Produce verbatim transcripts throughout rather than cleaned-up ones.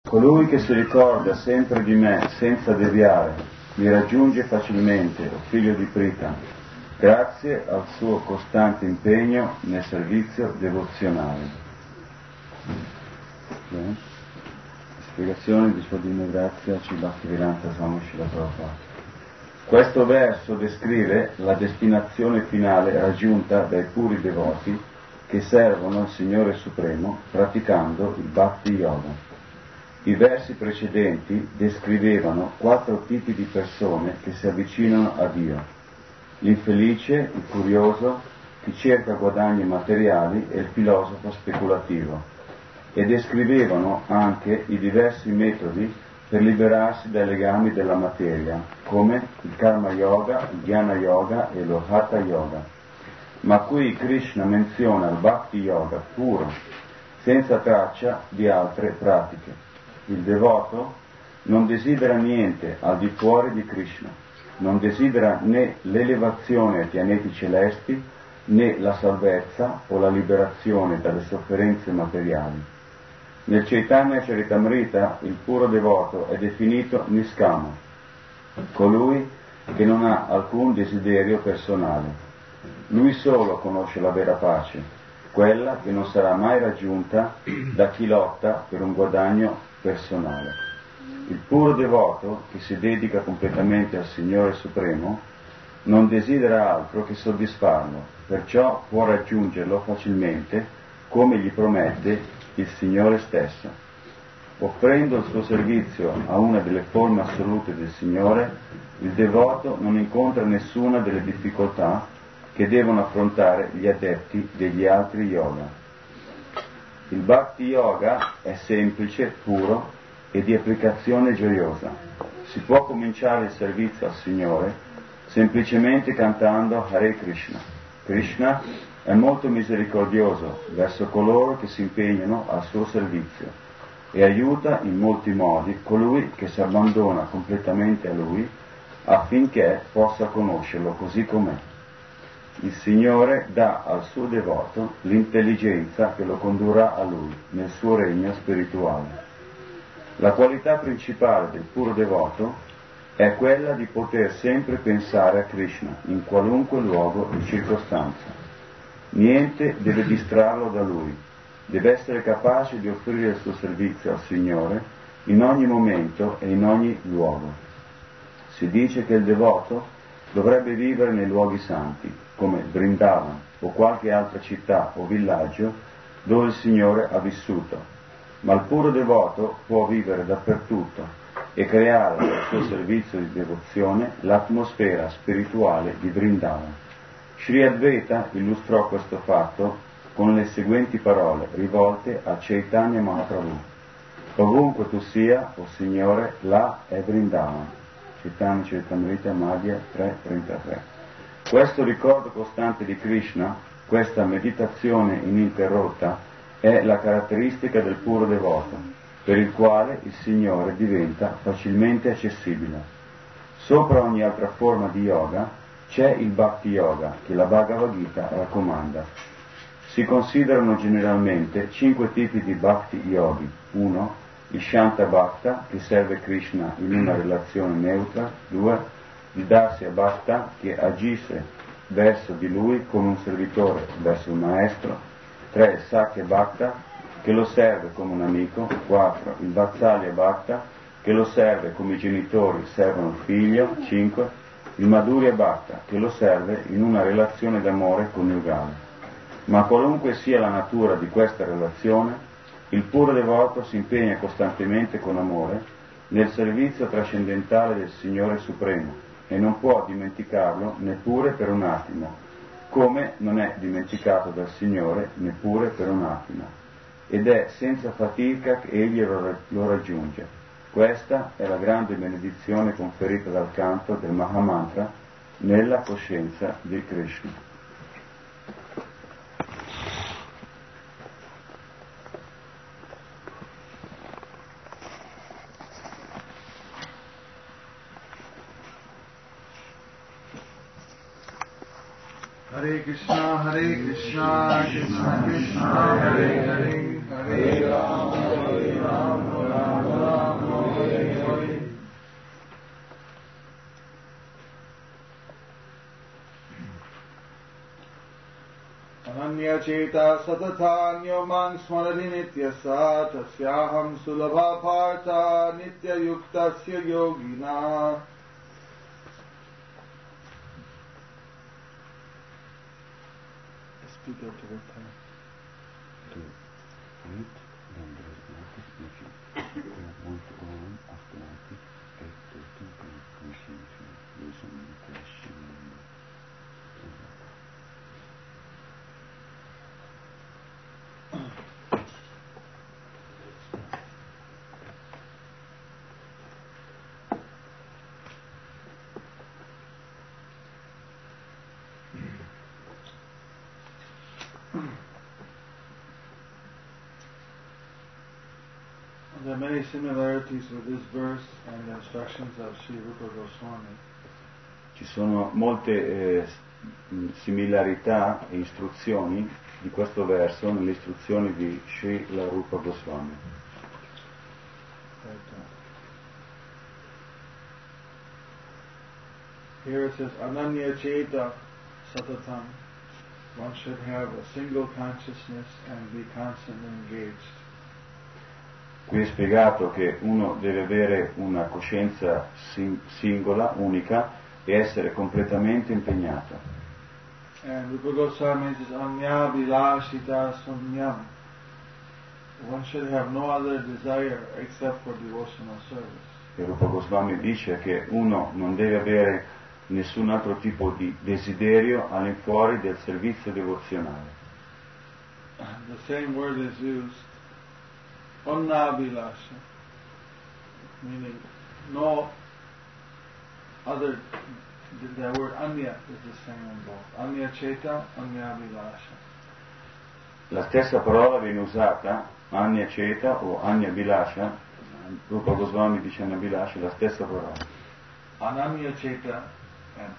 Colui che si ricorda sempre di me senza deviare mi raggiunge facilmente, o figlio di Prita, grazie al suo costante impegno nel servizio devozionale. Bene. Spiegazione di Sua Divina Grazia Ci Bhaktivedanta Swami Srila Prabhupada. Questo verso descrive la destinazione finale raggiunta dai puri devoti che servono il Signore Supremo praticando il Bhakti Yoga. I versi precedenti descrivevano quattro tipi di persone che si avvicinano a Dio: l'infelice, il curioso, chi cerca guadagni materiali e il filosofo speculativo, e descrivevano anche i diversi metodi per liberarsi dai legami della materia, come il Karma Yoga, il Jnana Yoga e lo Hatha Yoga. Ma qui Krishna menziona il Bhakti Yoga puro, senza traccia di altre pratiche. Il devoto non desidera niente al di fuori di Krishna, non desidera né l'elevazione ai pianeti celesti, né la salvezza o la liberazione dalle sofferenze materiali. Nel Chaitanya Charitamrita il puro devoto è definito Niskama, colui che non ha alcun desiderio personale. Lui solo conosce la vera pace, quella che non sarà mai raggiunta da chi lotta per un guadagno personale. Il puro devoto che si dedica completamente al Signore Supremo non desidera altro che soddisfarlo, perciò può raggiungerlo facilmente come gli promette il Signore stesso. Offrendo il suo servizio a una delle forme assolute del Signore, il devoto non incontra nessuna delle difficoltà che devono affrontare gli adepti degli altri yoga. Il Bhakti Yoga è semplice, puro e di applicazione gioiosa. Si può cominciare il servizio al Signore semplicemente cantando Hare Krishna. Krishna è molto misericordioso verso coloro che si impegnano al suo servizio e aiuta in molti modi colui che si abbandona completamente a Lui affinché possa conoscerlo così com'è. Il Signore dà al suo devoto l'intelligenza che lo condurrà a Lui nel suo regno spirituale. La qualità principale del puro devoto è quella di poter sempre pensare a Krishna in qualunque luogo e circostanza. Niente deve distrarlo da Lui, deve essere capace di offrire il suo servizio al Signore in ogni momento e in ogni luogo. Si dice che il devoto dovrebbe vivere nei luoghi santi, come Vrindavan o qualche altra città o villaggio dove il Signore ha vissuto, ma il puro devoto può vivere dappertutto e creare nel suo servizio di devozione l'atmosfera spirituale di Vrindavan. Sri Advaita illustrò questo fatto con le seguenti parole rivolte a Chaitanya Mahaprabhu: ovunque tu sia, o Signore, là è Vrindavan. Chaitanya Charitamrita Madhya tre trentatré. Questo ricordo costante di Krishna, questa meditazione ininterrotta, è la caratteristica del puro devoto, per il quale il Signore diventa facilmente accessibile. Sopra ogni altra forma di yoga c'è il Bhakti Yoga, che la Bhagavad Gita raccomanda. Si considerano generalmente cinque tipi di Bhakti Yogi. uno. Il Shanta Bhakta, che serve Krishna in una relazione neutra. due. Il Dasya Bhakta, che agisce verso di lui come un servitore verso un maestro. tre. Il Sakya Bhakta, che lo serve come un amico. quattro. Il Vatsalya Bhakta, che lo serve come i genitori servono il figlio. cinque. Il Madhurya Bhakta, che lo serve in una relazione d'amore coniugale. Ma qualunque sia la natura di questa relazione, il puro devoto si impegna costantemente con amore nel servizio trascendentale del Signore Supremo e non può dimenticarlo neppure per un attimo, come non è dimenticato dal Signore neppure per un attimo, ed è senza fatica che egli lo raggiunge. Questa è la grande benedizione conferita dal canto del Mahamantra nella coscienza di Krishna. Hare Krishna, Hare Krishna, Krishna Krishna, Hare Hare, Hare Rama, Hare Rama, Rama Ananya Cheta Satatanyo Mang Smarati Nityasa Tasyaham Sulabha Partha Nitya Yuktasya Yogina. Speak out to the time. To eat, then there is notice if you want to go on after notice, get to think and conscience, listen to the question. There are many similarities with this verse and the instructions of Sri Rupa Goswami. Ci sono molte eh, similarità e istruzioni di questo verso nelle istruzioni di Sri Rupa Goswami. Here it says, Ananya Cheta Satatam. One should have a single consciousness and be constantly engaged. Qui è spiegato che uno deve avere una coscienza sing- singola, unica, e essere completamente impegnato. And Rupa Goswami says, Anya Vilashita Sunyam. One should have no other desire except for devotional service. E Rupa Goswami dice che uno non deve avere nessun altro tipo di desiderio all'infuori del servizio devozionale. The same word is used, Annabilasha, meaning no other, the word Anya is the same in both. Anya Cheta, Anya Vilasha. La stessa parola viene usata, Anya Cheta o Anya Vilasha, Rupa Goswami dice Anya Vilasha, la stessa parola. Ananya Cheta and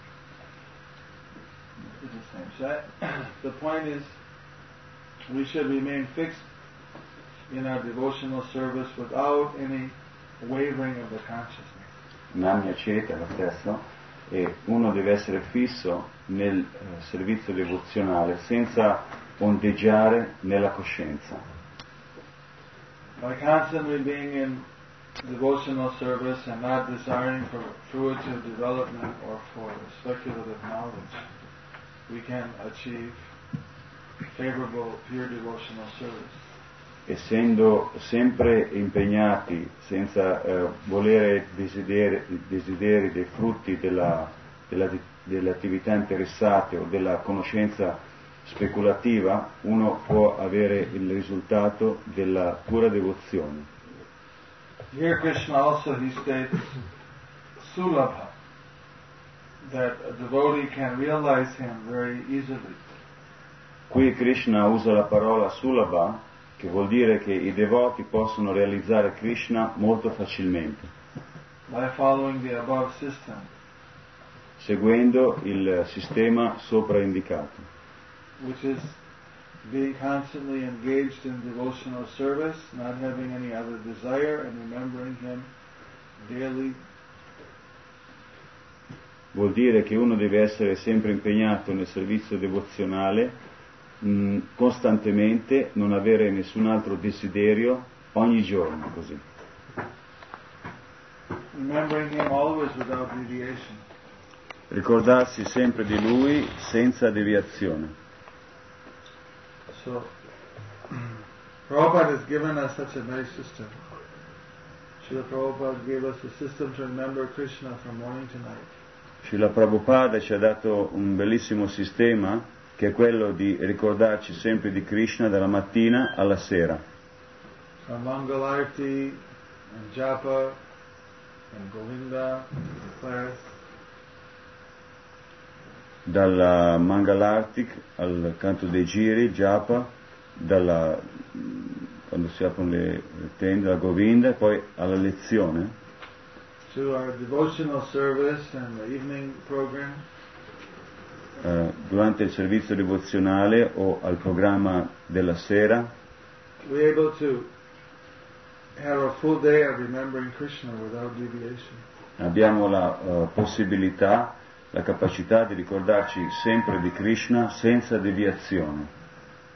is the same. So the point is, we should remain fixed in our devotional service without any wavering of the consciousness. Ananya Cheta è la stessa, e uno deve essere fisso nel eh, servizio devozionale senza ondeggiare nella coscienza. By constantly being in devotional service and not desiring for fruitive development or for speculative knowledge, we can achieve favorable pure devotional service. Essendo sempre impegnati senza eh, volere desideri, desideri dei frutti della, della, delle attività interessate o della conoscenza speculativa, uno può avere il risultato della pura devozione. Here Krishna also he states Sulabha, that a devotee can realize him very easily. Qui Krishna usa la parola Sulabha, che vuol dire che i devoti possono realizzare Krishna molto facilmente. By following the above system. Seguendo il sistema sopra indicato. Which is being constantly engaged in devotional service, not having any other desire, and remembering him daily. Vuol dire che uno deve essere sempre impegnato nel servizio devozionale, mh, costantemente, non avere nessun altro desiderio, ogni giorno così. Remembering him always without deviation. Ricordarsi sempre di lui senza deviazione. So, Prabhupada has given us such a nice system. Srila Prabhupada gave us a system to remember Krishna from morning to night. Srila Prabhupada ci ha dato un bellissimo sistema che è quello di ricordarci sempre di Krishna dalla mattina alla sera. From Mangalarti and Japa and Govinda class. Dalla Mangalartik al canto dei giri, Japa, dalla, quando si aprono le tende, dalla Govinda, e poi alla lezione. To our devotional service and the evening program. Uh, durante il servizio devozionale o al programma della sera. We're able to have a full day of remembering Krishna without deviation. Abbiamo la uh, possibilità, la capacità di ricordarci sempre di Krishna senza deviazione.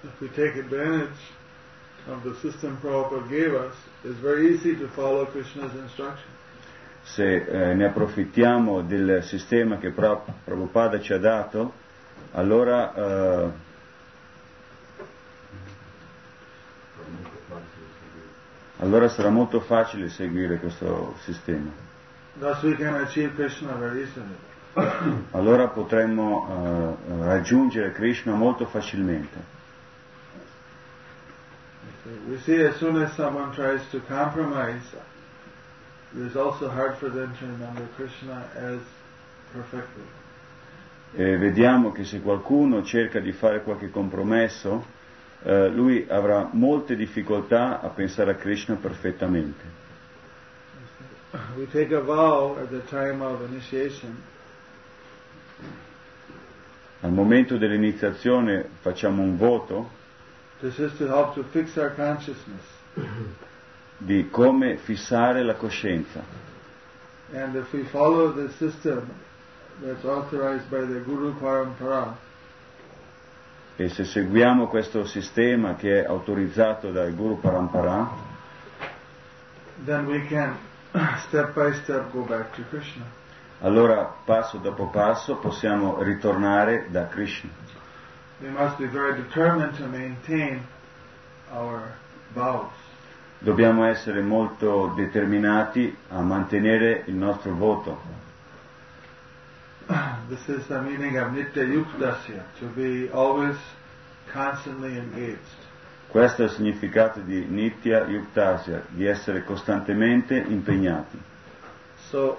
if we take advantage of the system Prabhupada gave us, it's very easy to follow Krishna's instruction. Se eh, ne approfittiamo del sistema che Prabhupada ci ha dato, allora eh, allora sarà molto facile seguire questo sistema. Thus we can achieve Krishna very easily. Allora potremmo eh, raggiungere Krishna molto facilmente. We see as soon as someone tries to compromise, it is also hard for them to remember Krishna as perfectly. E vediamo che se qualcuno cerca di fare qualche compromesso, eh, lui avrà molte difficoltà a pensare a Krishna perfettamente. We take a vow at the time of initiation. Al momento dell'iniziazione facciamo un voto This is to help to fix our consciousness. di come fissare la coscienza. And if we follow the system that's authorized by the Guru Parampara, E se seguiamo questo sistema che è autorizzato dal Guru Parampara, then we can step by step go back to Krishna. allora passo dopo passo possiamo ritornare da Krishna. We must be very determined to maintain our vows. Dobbiamo essere molto determinati a mantenere il nostro voto. This is the meaning of Nitya Yuktasya, to be always constantly engaged. Questo è il significato di Nitya Yuktasya, di essere costantemente impegnati. So,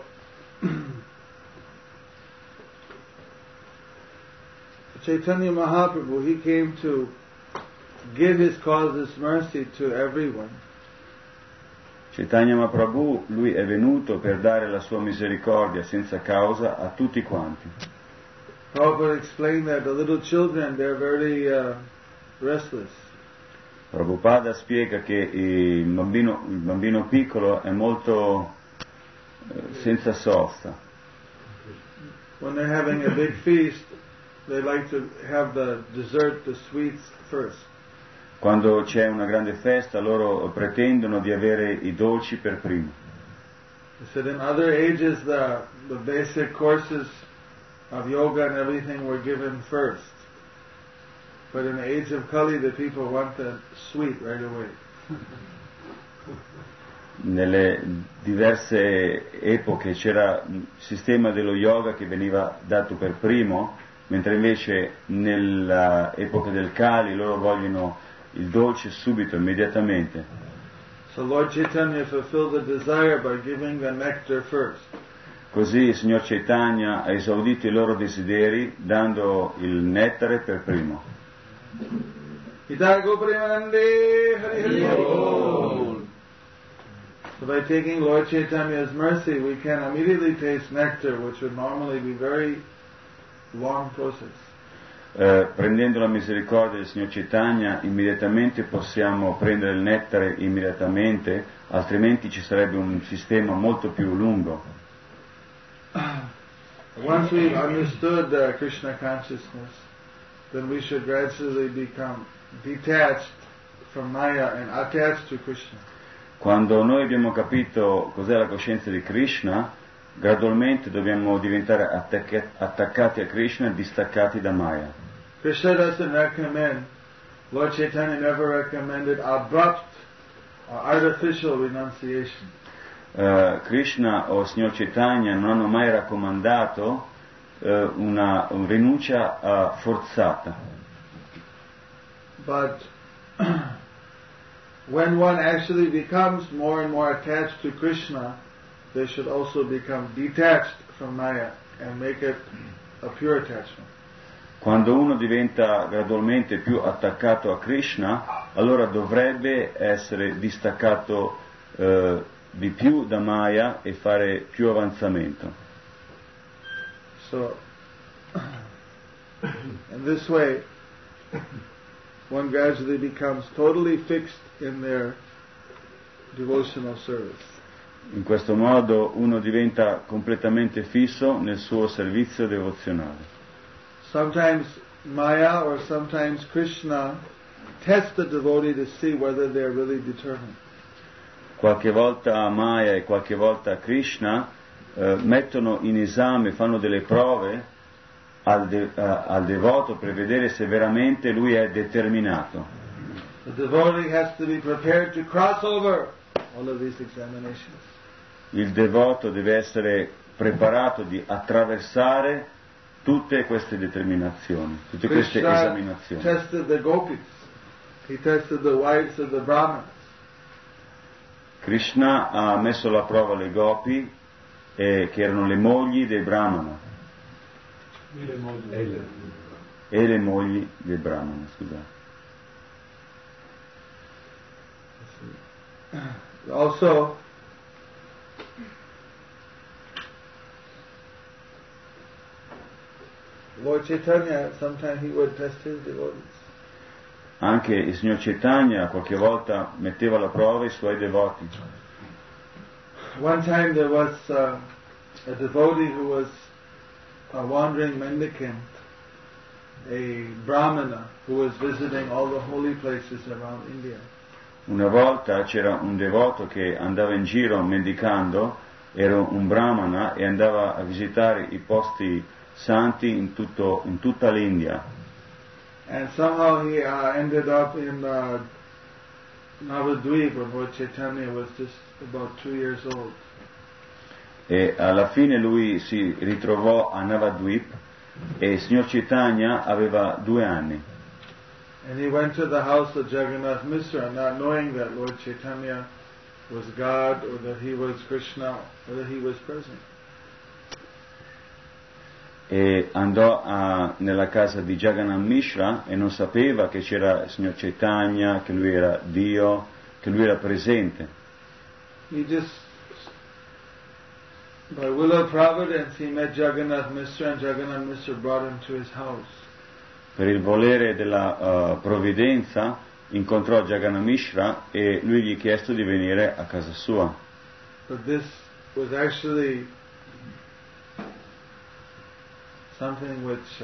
Chaitanya Mahaprabhu, he came to give his causeless mercy to everyone. Chaitanya Mahaprabhu, lui è venuto per dare la sua misericordia senza causa a tutti quanti. Prabhupada explained that the little children, they're very uh, restless. Prabhupada spiega che il bambino, il bambino piccolo è molto eh, senza sosta. When they're having a big feast, they like to have the dessert, the sweets first. Quando c'è una grande festa loro pretendono di avere i dolci per primo. He said in other ages the, the basic courses of yoga and everything were given first. But in the age of Kali the people want the sweet right away. Nelle diverse epoche c'era il sistema dello yoga che veniva dato per primo, mentre invece nell'epoca del Kali loro vogliono il dolce subito, immediatamente. So Lord Chaitanya fulfilled the desire by giving the nectar first. Così il Signor Chaitanya ha esaudito i loro desideri dando il nettare per primo. Ita Goprimanande Hari Hari Bol. So by taking Lord Chaitanya's mercy, we can immediately taste nectar, which would normally be very long process. Eh, prendendo la misericordia del Signor Chaitanya, immediatamente possiamo prendere il nettare immediatamente, altrimenti ci sarebbe un sistema molto più lungo. Once we've understood uh, Krishna consciousness, then we should gradually become detached from Maya and attached to Krishna. Quando noi abbiamo capito cos'è la coscienza di Krishna, gradualmente dobbiamo diventare attacca- attaccati a Krishna e distaccati da Maya. Krishna doesn't recommend, Lord Chaitanya never recommended abrupt or artificial renunciation. Uh, Krishna o Signor Chaitanya non hanno mai raccomandato uh, una, una rinuncia uh, forzata. But when one actually becomes more and more attached to Krishna, they should also become detached from Maya and make it a pure attachment. Quando uno diventa gradualmente più attaccato a Krishna, allora dovrebbe essere distaccato uh, di più da Maya e fare più avanzamento. So, in this way, one gradually becomes totally fixed in their devotional service. In questo modo uno diventa completamente fisso nel suo servizio devozionale. Sometimes Maya or sometimes Krishna test the devotee to see whether they're really determined. Qualche volta Maya e qualche volta Krishna eh, mettono in esame, fanno delle prove al, de, uh, al devoto per vedere se veramente lui è determinato. The devotee has to be prepared to cross over all of these examinations. Il devoto deve essere preparato di attraversare tutte queste determinazioni, tutte queste Krishna esaminazioni. tested the gopis. He tested the wives of the brahmanas. Krishna ha messo alla prova le gopi, eh, che erano le mogli dei brahmana. E le mogli dei brahmana, scusate. Also, Lord Chaitanya, sometimes he would test his devotees. Anche il signor Chaitanya qualche volta metteva alla prova i suoi devoti. One time there was uh, a devotee who was a wandering mendicant, a brahmana who was visiting all the holy places around India. Una volta c'era un devoto che andava in giro mendicando, era un brahmana e andava a visitare i posti santi in, tutto, in tutta l'India. And somehow he uh, ended up in uh, Navadvip, when Lord Chaitanya was just about two years old. E alla fine lui si ritrovò a Navadvip e il signor Chaitanya aveva due anni. And he went to the house of Jagannath Mishra, not knowing that Lord Chaitanya was God or that he was Krishna or that he was present. E andò a, nella casa di Jagannath Mishra e non sapeva che c'era il signor Chaitanya, che lui era Dio, che lui era presente. He just, by will of providence, he met Jagannath Mishra and Jagannath Mishra brought him to his house. Per il volere della uh, provvidenza incontrò Jagannath Mishra e lui gli chiese di venire a casa sua. But this was actually something which uh,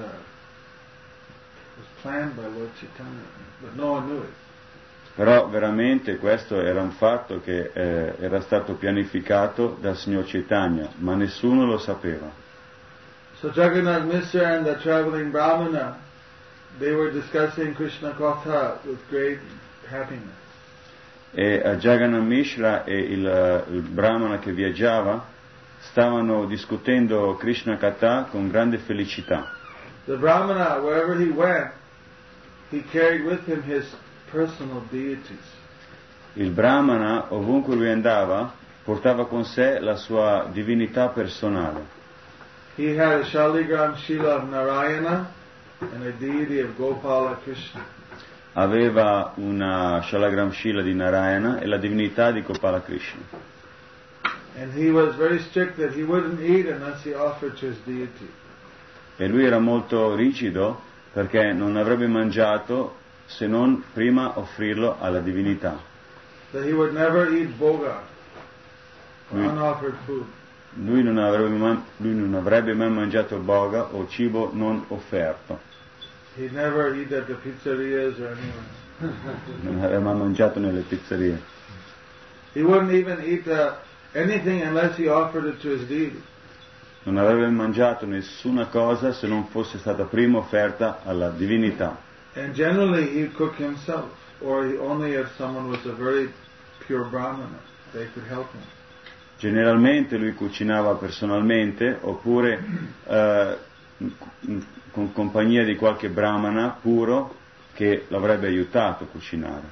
was planned by Lord Chaitanya, but no one knew it. Però veramente questo era un fatto che eh, era stato pianificato dal signor Chaitanya, ma nessuno lo sapeva. So Jagannath Mishra and the traveling Brahmana, they were discussing Krishna Katha with great happiness. E a Jagannath Mishra e il, il Brahmana che viaggiava stavano discutendo Krishna Katha con grande felicità. The Brahmana, wherever he went, he carried with him his personal deities. Il Brahmana, ovunque lui andava, portava con sé la sua divinità personale. He had a Shaligram Shila of Narayana and a deity of Gopala Krishna. Aveva una Shalagram Shila di Narayana e la divinità di Gopala Krishna. And he was very strict that he wouldn't eat unless he offered to his deity. E lui era molto rigido perché non avrebbe mangiato se non prima offrirlo alla divinità. That he would never eat boga, or Lui, unoffered food. lui, non avrebbe mai, lui non avrebbe mai mangiato boga o cibo non offerto. He'd never eat at the pizzerias or anywhere. Non avrebbe mai mangiato nelle pizzerie. He wouldn't even eat uh, anything unless he offered it to his deity. Non avrebbe mangiato nessuna cosa se non fosse stata prima offerta alla divinità. And generally he'd cook himself, or he, only if someone was a very pure Brahmana, they could help him. Generalmente lui cucinava personalmente oppure eh, con compagnia di qualche brahmana puro che l'avrebbe aiutato a cucinare.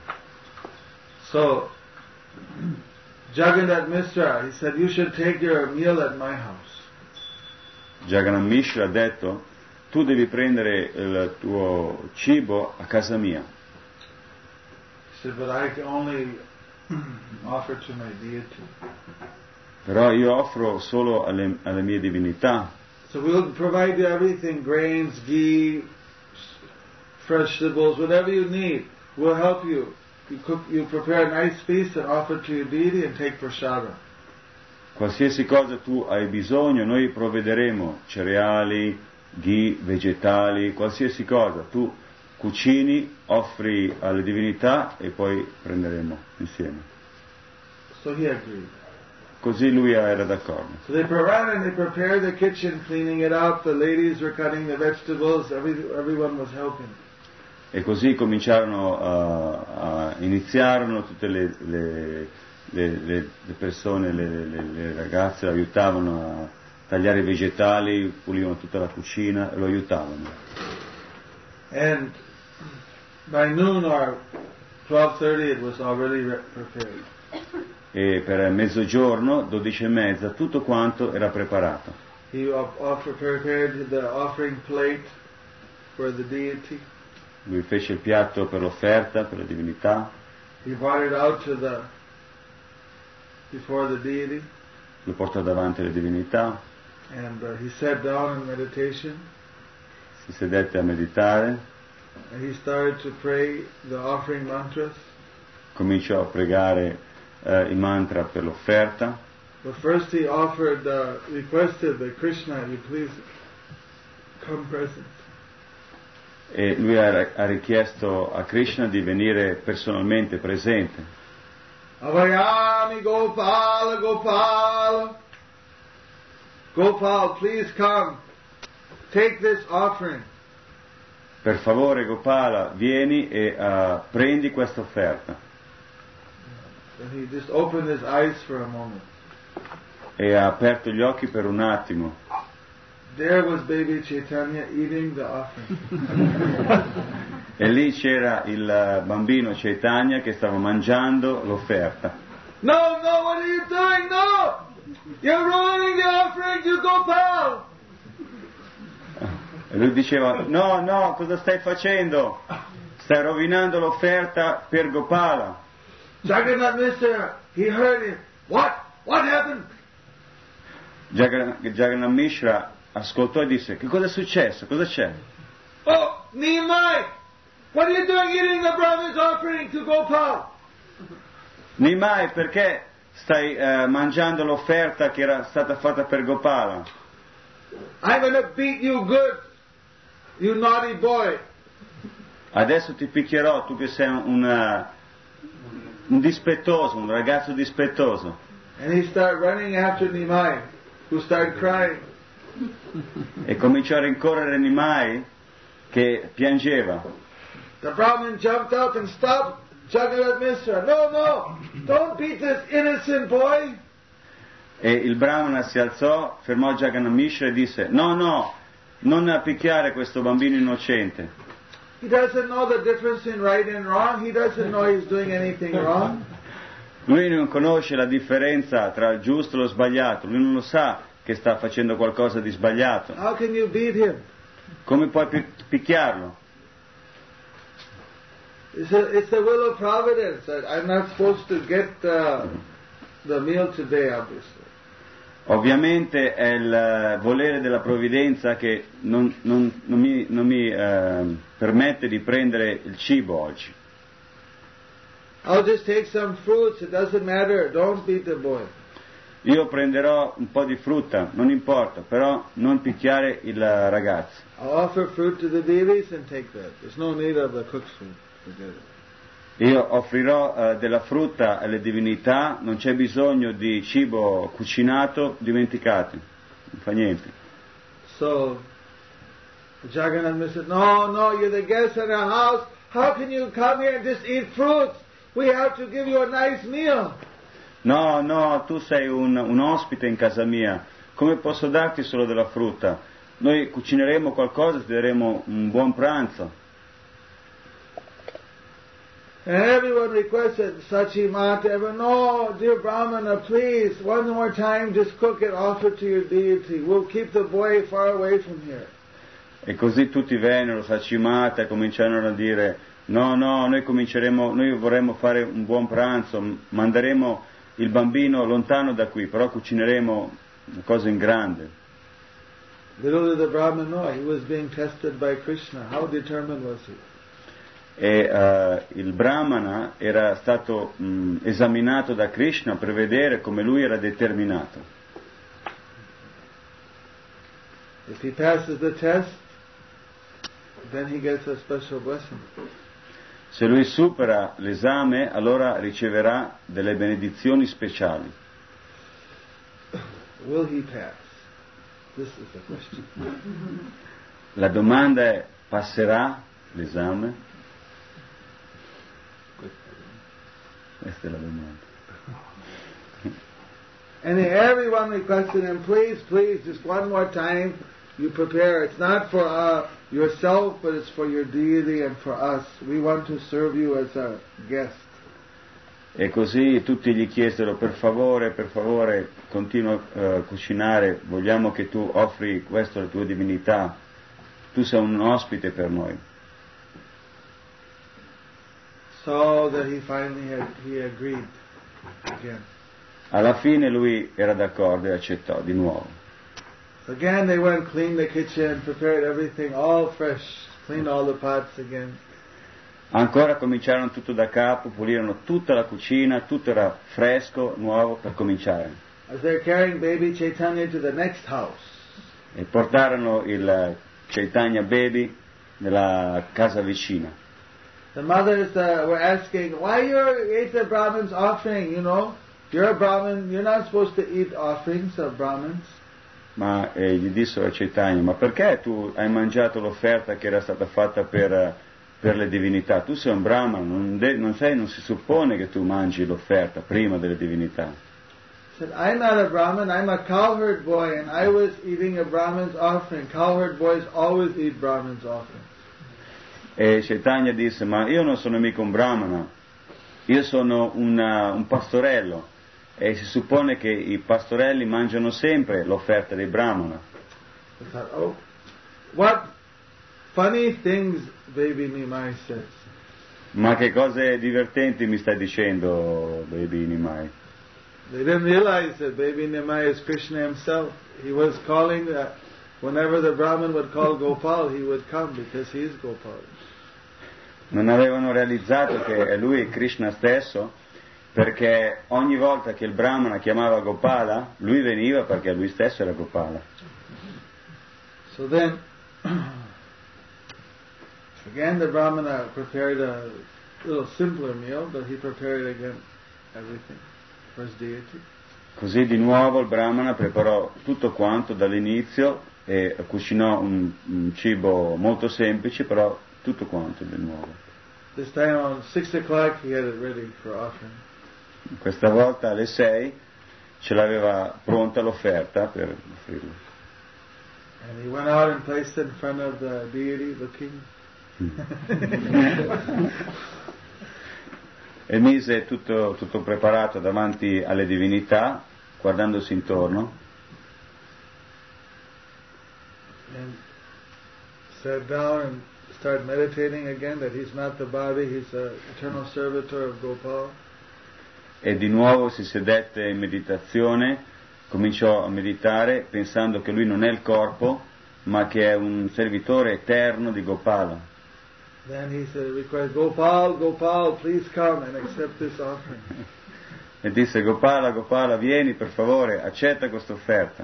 So Jagannath Mishra, he said, you should take your meal at my house. Jagannath Mishra ha detto, tu devi prendere il tuo cibo a casa mia. He said, but I can only offer to my deity. Però io offro solo alle, alle mie divinità. So we'll provide you everything, grains, ghee, vegetables, whatever you need. We'll help you. You cook, you prepare a nice feast and offer it to your deity and take prasada. Qualsiasi cosa tu hai bisogno, noi provvederemo cereali, ghee, vegetali, qualsiasi cosa. Tu cucini, offri alle divinità e poi prenderemo insieme. So he agreed. Così lui era d'accordo. So they ran and they prepared the kitchen, cleaning it up. The ladies were cutting the vegetables. Every, everyone was helping. E così cominciarono a, a iniziarono tutte le, le, le, le, le persone, le, le, le ragazze lo aiutavano a tagliare i vegetali, pulivano tutta la cucina e lo aiutavano. And by noon or twelve thirty it was already re- prepared. E per mezzogiorno, dodici e mezza, tutto quanto era preparato. He offer, prepared the offering plate for the deity. Lui fece il piatto per l'offerta, per la divinità. He brought it out to the before the deity. Lo portò davanti alle divinità. And uh, he sat down in meditation. Si sedette a meditare. And he started to pray the offering mantras. Cominciò a pregare uh, i mantra per l'offerta. But first he offered, uh, requested that Krishna, you please come present. E lui ha, ha richiesto a Krishna di venire personalmente presente. Avayami Gopala Gopala. Gopal, please come. Take this offering. Per favore Gopala, vieni e uh, prendi questa offerta. And he just opened his eyes for a moment. E ha aperto gli occhi per un attimo. There was baby Chaitanya eating the offering. E lì c'era il bambino Chaitanya che stava mangiando l'offerta. No, no, what are you doing? No! You're ruining the offering to Gopal! E lui diceva, no, no, cosa stai facendo? Stai rovinando l'offerta per Gopala. Jagannath Mishra, he heard him. What? What happened? Jagannath Mishra ascoltò e disse, che cosa è successo? Cosa c'è? Oh, Nimai! What are you doing eating the Brahma's offering to Gopal? Nimai, perché stai uh, mangiando l'offerta che era stata fatta per Gopala? I'm going to beat you good, you naughty boy. Adesso ti picchierò, tu che sei un, uh, un dispettoso, un ragazzo dispettoso. And he started running after Nimai, who started crying. E cominciò a rincorrere Nimai, che piangeva. The Brahmin jumped up and stopped Jagannath Mishra. No, no, don't beat this innocent boy. E il Brahmana si alzò, fermò Jagannath Mishra e disse, no, no, non picchiare questo bambino innocente. He doesn't know the difference in right and wrong. He doesn't know he's doing anything wrong. Lui non conosce la differenza tra il giusto e lo sbagliato, lui non lo sa che sta facendo qualcosa di sbagliato. How can you beat him? Come puoi picchiarlo? It's, a, it's the will of providence. I'm not supposed to get uh, the meal today, obviously. Ovviamente è il volere della provvidenza che non, non, non mi, non mi eh, permette di prendere il cibo oggi. I'll just take some fruits, it doesn't matter, don't beat the boy. Io prenderò un po' di frutta, non importa, però non picchiare il ragazzo. I'll offer fruit to the deities and take that. There's no need of the cook's food. Forget it. Io offrirò uh, della frutta alle divinità, non c'è bisogno di cibo cucinato, dimenticate, non fa niente. So, Jagannath Mishra said, no, no, you're the guest at our house. How can you come here and just eat fruits? We have to give you a nice meal. No, no, tu sei un, un ospite in casa mia, come posso darti solo della frutta? Noi cucineremo qualcosa, ti daremo un buon pranzo. And everyone requested, Sachimata, everyone, no, dear Brahmana, please, one more time, just cook it, offer it to your deity. We'll keep the boy far away from here. E così tutti vennero, Sachimata, e cominciarono a dire, no, no, noi cominceremo, noi vorremmo fare un buon pranzo, manderemo il bambino lontano da qui, però cucineremo una cosa in grande. Little did the Brahman know, he was being tested by Krishna. How determined was he? E uh, il Brahmana era stato mh, esaminato da Krishna per vedere come lui era determinato. If he passes the test, then he gets a special blessing. Se lui supera l'esame, allora riceverà delle benedizioni speciali. Will he pass? This is the question. La domanda è: passerà l'esame? Questa è la domanda. And everyone requested him, please, please, just one more time, you prepare. It's not for uh, yourself, but it's for your deity and for us. We want to serve you as a guest. E così tutti gli chiesero: per favore, per favore, continua a cucinare, vogliamo che tu offri questo alle tue divinità, tu sei un ospite per noi. So that he finally had, he agreed again. Alla fine lui era d'accordo e accettò di nuovo. So again they went, cleaned the kitchen, prepared everything, all fresh, cleaned all the pots again. Ancora cominciarono tutto da capo, pulirono tutta la cucina, tutto era fresco, nuovo per cominciare. As they're carrying baby Chaitanya to the next house. E portarono il Chaitanya Baby nella casa vicina. The mothers uh, were asking, why you ate the Brahman's offering, you know? You're a Brahmin, you're not supposed to eat offerings of Brahmins. Ma eh, gli dissero a Chaitanya: ma perché tu hai mangiato l'offerta che era stata fatta per, per le divinità? Tu sei un Brahman, non, de- non, sei, non si suppone che tu mangi l'offerta prima delle divinità. Said, I'm not a Brahmin, I'm a cowherd boy, and I was eating a Brahman's offering. Cowherd boys always eat Brahman's offerings. E Chaitanya disse: ma io non sono mica un Brahmana, io sono una, un pastorello, e si suppone che i pastorelli mangiano sempre l'offerta dei Brahmana. I thought, oh, what funny things Baby Nimai says. Ma che cose divertenti mi stai dicendo, Baby Nimai? They didn't realize that Baby Nimai is Krishna himself. He was calling, uh, whenever the Brahmin would call Gopal, he would come because he is Gopal. Non avevano realizzato che è lui Krishna stesso, perché ogni volta che il Brahmana chiamava Gopala, lui veniva perché lui stesso era Gopala. So then, again the Brahmana prepared a little simpler meal, but he prepared again everything for his deity. Così di nuovo il Brahmana preparò tutto quanto dall'inizio e cucinò un, un cibo molto semplice, però tutto quanto di nuovo. This time around six o'clock he had it ready for offering. Questa volta alle sei ce l'aveva pronta l'offerta per offrirlo. And he went out and placed it in front of the deity, the king. E mise tutto, tutto preparato davanti alle divinità, guardandosi intorno. And sat down and started meditating again that he's not the body, he's the eternal servitor of Gopal. E di nuovo si sedette in meditazione, cominciò a meditare pensando che lui non è il corpo, ma che è un servitore eterno di Gopala. Then he said, request, Gopal, Gopal, please come and accept this offering. E disse: Gopala, Gopala, vieni per favore, accetta questa offerta.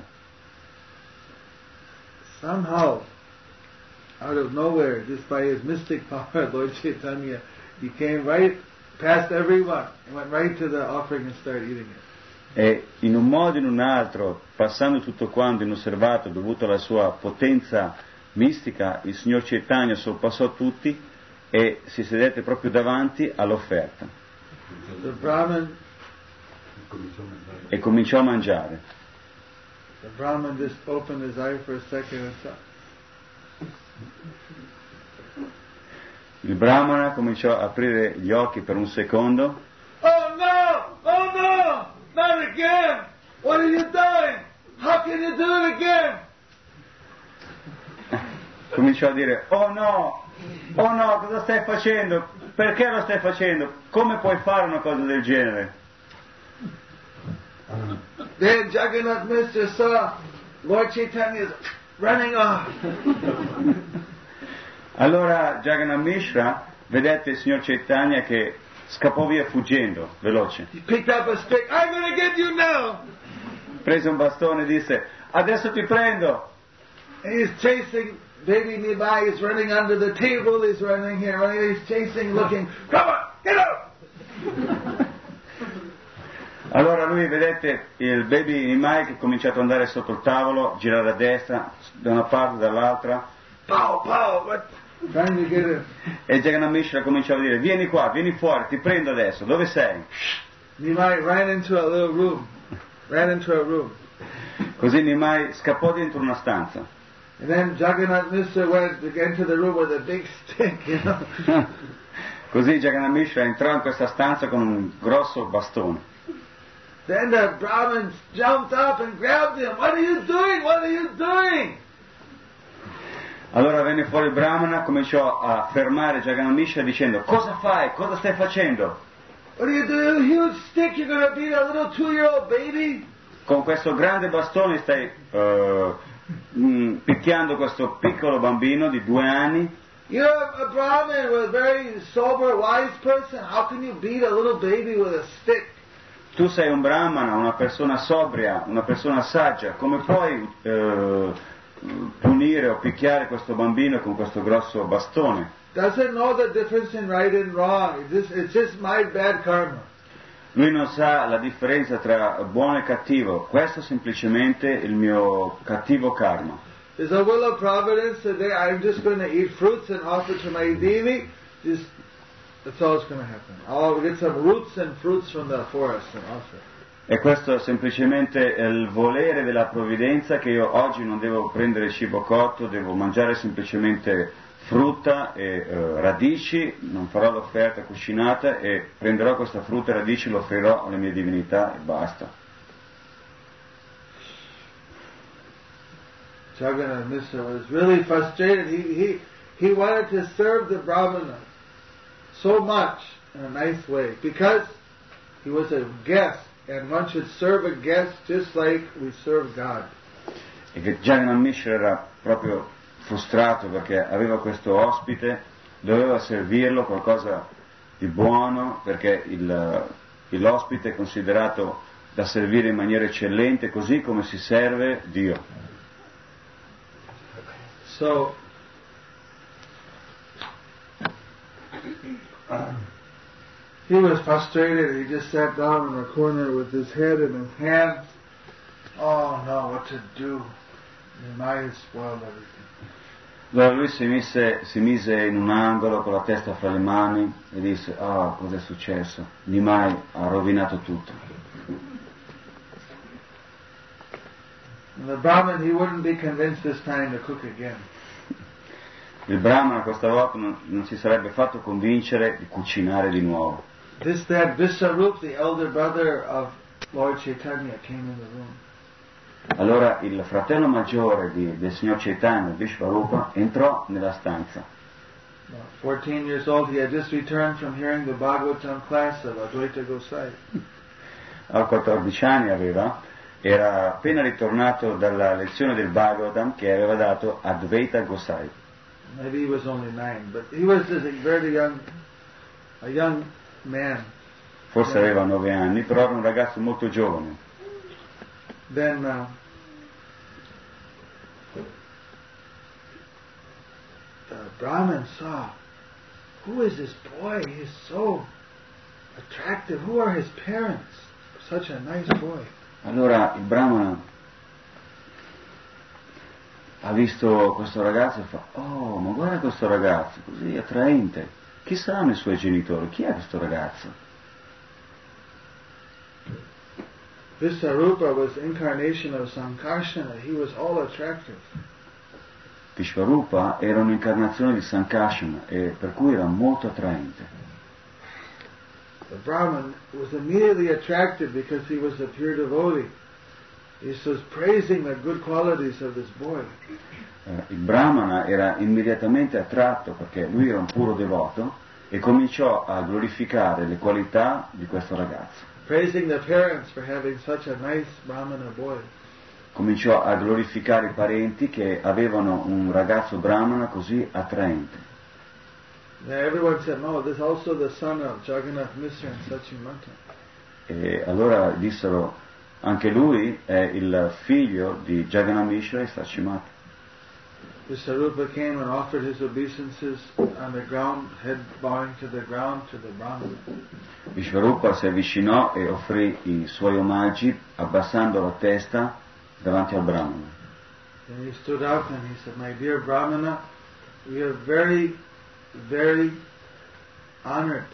Somehow, out of nowhere, just by his mystic power, Lord Chaitanya, he came right past everyone and went right to the offering and started eating it. E in un modo o in un altro, passando tutto quanto inosservato dovuto alla sua potenza mistica, il signor Chaitanya sorpassò tutti e si sedette proprio davanti all'offerta. The Brahmin, e cominciò a mangiare. The Brahmin just opened his eye for a second and saw. Il Brahmana cominciò a aprire gli occhi per un secondo. Oh no! Oh no! Not again! What are you doing? How can you do it again? Cominciò a dire: oh no! Oh no, cosa stai facendo? Perché lo stai facendo? Come puoi fare una cosa del genere? Then Jagannath Mishra saw Lord Chaitanya is running off. Allora Jagannath Mishra vedette il signor Chaitanya che scappò via fuggendo, veloce. He picked up a stick. I'm going to get you now. Prese un bastone e disse: adesso ti prendo. And he's chasing baby Nimai is running under the table, he's running here, running, he's chasing, looking, come on, get up! Allora lui, vedete, il baby Nimai che comincia ad andare sotto il tavolo, girare a destra, da una parte, dall'altra, pow, pow, what? Trying to get him. E Jagannath Mishra cominciava a dire, vieni qua, vieni fuori, ti prendo adesso, dove sei? Nimai ran into a little room, ran into a room. Così Nimai scappò dentro una stanza. And then Jagannath Mishra went into the room with a big stick, you know. Così Jagannath Mishra entrò in questa stanza con un grosso bastone. Then the Brahmin jumped up and grabbed him. What are you doing? What are you doing? Allora venne fuori il Brahmana, cominciò a fermare Jagannath Mishra dicendo, cosa fai? Cosa stai facendo? What are you doing? A huge stick, you're going to beat a little two-year-old baby? Con questo grande bastone stai uh, mm, picchiando questo piccolo bambino di due anni. You're a Brahmin, a very sober, wise person. How can you beat a little baby with a stick? Tu sei un Brahmana, una persona sobria, una persona saggia, come puoi uh, punire o picchiare questo bambino con questo grosso bastone? Doesn't know the difference in right and wrong. It's just, it's just my bad karma. Lui non sa la differenza tra buono e cattivo, questo è semplicemente il mio cattivo karma. There's a will of providence today. I'm just going to eat fruits and offer to my Devi. Just, that's all that's going to happen. I'll get some roots and fruits from the forest and offer. E questo è semplicemente il volere della provvidenza, che io oggi non devo prendere cibo cotto, devo mangiare semplicemente frutta e eh, radici, non farò l'offerta cucinata e prenderò questa frutta e radici, lo offrirò alle mie divinità e basta. Jagannath Mishra was really frustrated. He, he, he wanted to serve the Brahmana so much in a nice way because he was a guest and one should serve a guest just like we serve God. E che Jagannath Mishra era proprio frustrato perché aveva questo ospite, doveva servirlo qualcosa di buono perché il, l'ospite è considerato da servire in maniera eccellente così come si serve Dio. So uh, he was frustrated. He just sat down in a corner with his head in his hands. Oh no, what to do? Nimai has spoiled everything. Allora lui si mise, si mise in un angolo con la testa fra le mani e disse, ah, oh, cosa è successo? Nimai ha rovinato tutto. And the Brahmin, he wouldn't be convinced this time to cook again. Il Brahmana questa volta non, non si sarebbe fatto convincere di cucinare di nuovo. This that Vishwarup, the elder brother of Lord Chaitanya, came in the room. Allora il fratello maggiore di, del signor Chaitanya, Vishwarupa, entrò nella stanza. fourteen years old, he had just returned from hearing the Bhagavatam class of Advaita Gosai. A quattordici anni aveva, era appena ritornato dalla lezione del Bhagavatam che aveva dato Advaita Gosai. Maybe he was only nine, but he was just a very young, a young man. Forse aveva nove anni, però era un ragazzo molto giovane. Then uh, the Brahmin saw, who is this boy? He's so attractive. Who are his parents? Such a nice boy. Allora il Brahmana ha visto questo ragazzo e fa, oh, ma guarda questo ragazzo, così attraente. Chi saranno i suoi genitori? Chi è questo ragazzo? Vishwarupa was the incarnation of Sankarsana. He was all attractive. Vishwarupa era un'incarnazione di Sankarsana e per cui era molto attraente. The Brahmin was immediately attracted because he was a pure devotee. He was praising the good qualities of this boy. Eh, il Brahmana era immediatamente attratto perché lui era un puro devoto e cominciò a glorificare le qualità di questo ragazzo. Praising the parents for having such a nice Brahmana boy. Cominciò a glorificare i parenti che avevano un ragazzo Brahmana così attraente. Now everyone said, no, this is also the son of Jagannath Mishra and Sachimata. E allora dissero, anche lui è il figlio di Jagannath Mishra e Sachimata. Vishvarupa came and offered his obeisances on the ground, head bowing to the ground to the Brahmana. Vishvarupa si avvicinò e offrì i suoi omaggi abbassando la testa davanti al Brahmana. Then he stood up and he said, "My dear Brahmana, we are very, very honored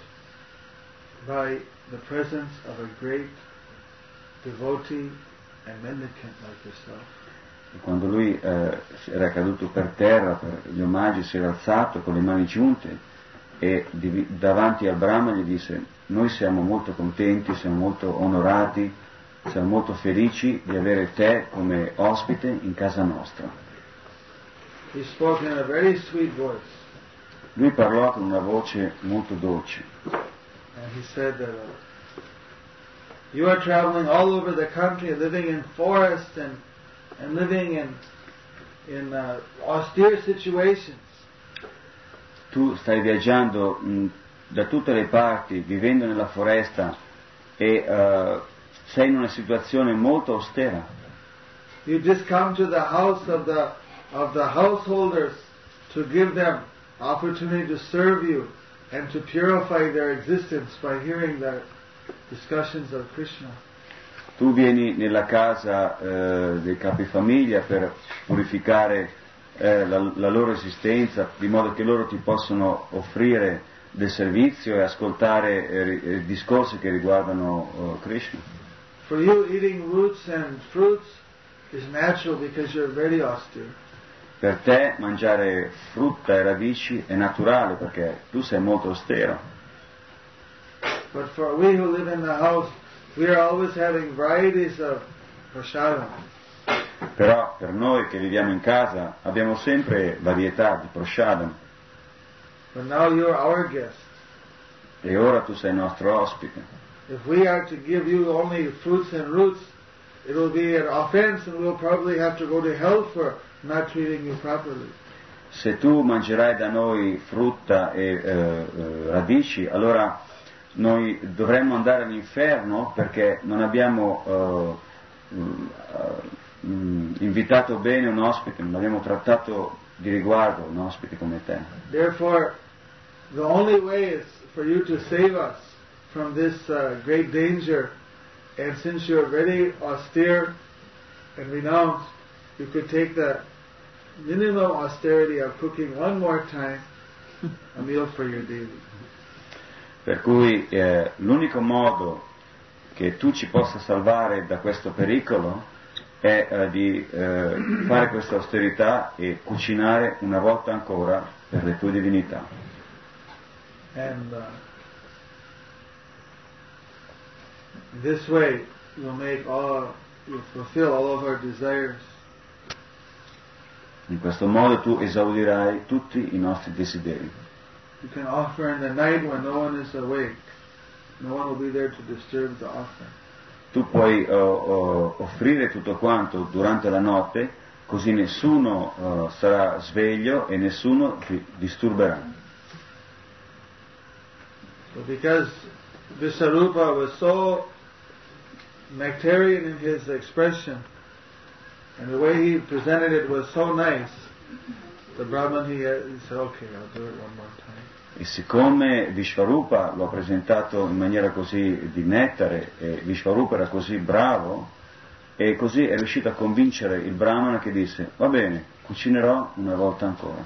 by the presence of a great devotee and mendicant like yourself." E quando lui eh, era caduto per terra per gli omaggi, si era alzato con le mani giunte e di, davanti al Brahma gli disse: noi siamo molto contenti, siamo molto onorati, siamo molto felici di avere te come ospite in casa nostra. He spoke in a very sweet voice. Lui parlò con una voce molto dolce. And he said that uh, you are traveling all over the country, living in forests and and living in in uh, austere situations. Tu stai viaggiando mh, da tutte le parti, vivendo nella foresta e uh, sei in una situazione molto austera. You just come to the house of the of the householders to give them opportunity to serve you and to purify their existence by hearing the discussions of Krishna. Tu vieni nella casa eh, dei capifamiglia per purificare eh, la, la loro esistenza, di modo che loro ti possano offrire del servizio e ascoltare eh, discorsi che riguardano eh, Krishna. For you, eating roots and fruits is natural because you're very austere. Per te mangiare frutta e radici è naturale perché tu sei molto austero. But for we who live in the house, we are always having varieties of prasadam. Però per noi che viviamo in casa abbiamo sempre varietà di prasadam. But now you're our guest. E ora tu sei il nostro ospite. If we are to give you only fruits and roots, it will be an offense and we'll probably have to go to hell for not treating you properly. Se tu mangerai da noi frutta e eh, eh, radici, allora noi dovremmo andare all'inferno perché non abbiamo uh, uh, uh, invitato bene un ospite, non abbiamo trattato di riguardo un ospite come te. Therefore, the only way is for you to save us from this uh, great danger, and since you're very austere and renounced, you could take the minimum austerity of cooking one more time a meal for your deity. Per cui eh, l'unico modo che tu ci possa salvare da questo pericolo è eh, di eh, fare questa austerità e cucinare una volta ancora per le tue divinità. And uh, this way you'll make all, you'll fulfill all of our desires. In questo modo tu esaurirai tutti i nostri desideri. You can offer in the night when no one is awake. No one will be there to disturb the offering. Tu puoi uh, uh, offrire tutto quanto durante la notte, così nessuno uh, sarà sveglio e nessuno ti disturberà. So because Vishvarupa was so nectarian in his expression, and the way he presented it was so nice, the Brahman, he, he said, okay, I'll do it one more time. E siccome Vishvarupa lo ha presentato in maniera così di nettare, e Vishvarupa era così bravo, e così è riuscito a convincere il Brahmana che disse: va bene, cucinerò una volta ancora.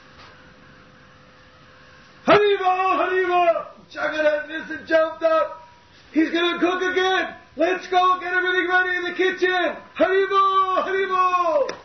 Haribo, Haribo! Jagannath jumped up. He's going to cook again. Let's go, get everything ready in the kitchen. Haribo, Haribo!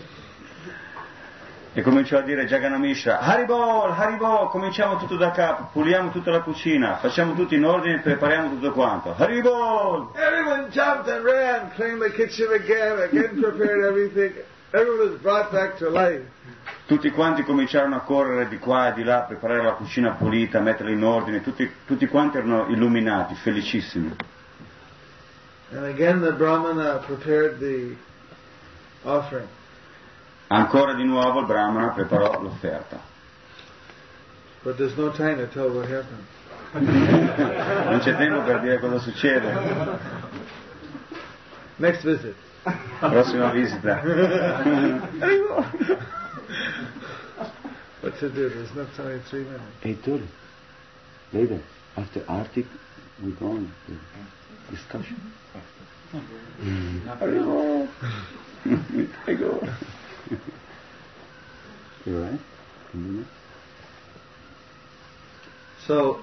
E cominciò a dire Jagannath, Haribol, Haribol, cominciamo tutto da capo, puliamo tutta la cucina, facciamo tutto in ordine, prepariamo tutto quanto. Haribol! Everyone jumped and ran, cleaned the kitchen again, again prepared everything. Everyone was brought back to life. Tutti quanti cominciarono a correre di qua e di là, preparare la cucina pulita, metterla in ordine, tutti, tutti quanti erano illuminati, felicissimi. And again the Brahmana prepared the offering. Ancora di nuovo il Brahmana preparò l'offerta. But there's no time to tell what happened. Non c'è tempo per dire cosa succede. Next visit. Prossima visita. What to do? There's not only three minutes. eight thirty. Later, after Arctic, we go on the discussion. Arrivo. Prego. You right? Mm-hmm. So,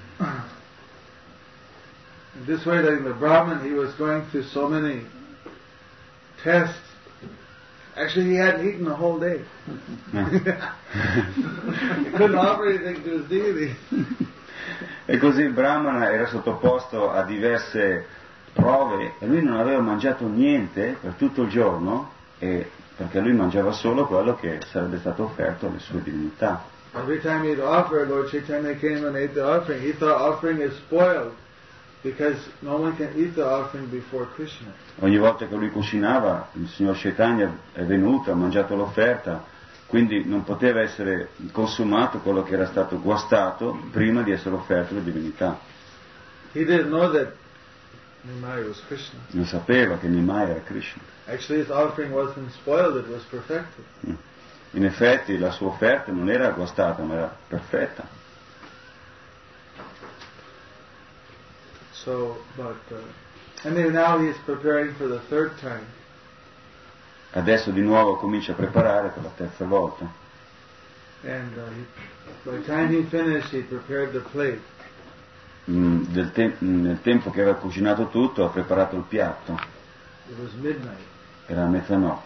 in this way, like the Brahmin, he was going through so many tests. Actually, he hadn't eaten the whole day. He couldn't offer anything to his deity. E così il Brahmana era sottoposto a diverse prove e lui non aveva mangiato niente per tutto il giorno, e perché lui mangiava solo quello che sarebbe stato offerto alle sue divinità. Every time he'd offer, Lord Chaitanya came and ate the offering. He thought offering is spoiled because no one can eat the offering before Krishna. Ogni volta che lui cucinava, il signor Chaitanya è venuto, ha mangiato l'offerta, quindi non poteva essere consumato quello che era stato guastato prima di essere offerto alle divinità. He didn't know that Nimai was Krishna. Non sapeva che Nimai era Krishna. Actually, his offering wasn't spoiled, it was perfected. In effetti la sua offerta non era guastata, ma era perfetta. So, but, uh, and then now he is preparing for the third time. Adesso di nuovo comincia a preparare per la terza volta. And uh, he, by the time he finished, he prepared the plate. Mm, del te- nel tempo che aveva cucinato tutto, ha preparato il piatto. It was midnight. Era mezzanotte.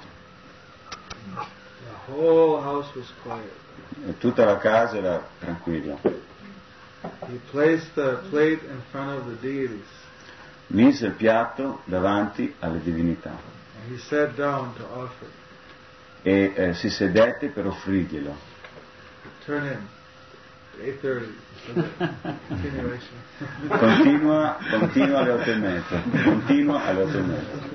The whole house was quiet. E tutta la casa era tranquilla. He placed the plate in front of the deities. Mise il piatto davanti alle divinità. And he sat down to offer. E eh, si sedette per offrirglielo. Turn in. eight thirty. Continuation. Continua, continua alle otto e mezza. Continua alle otto e mezza.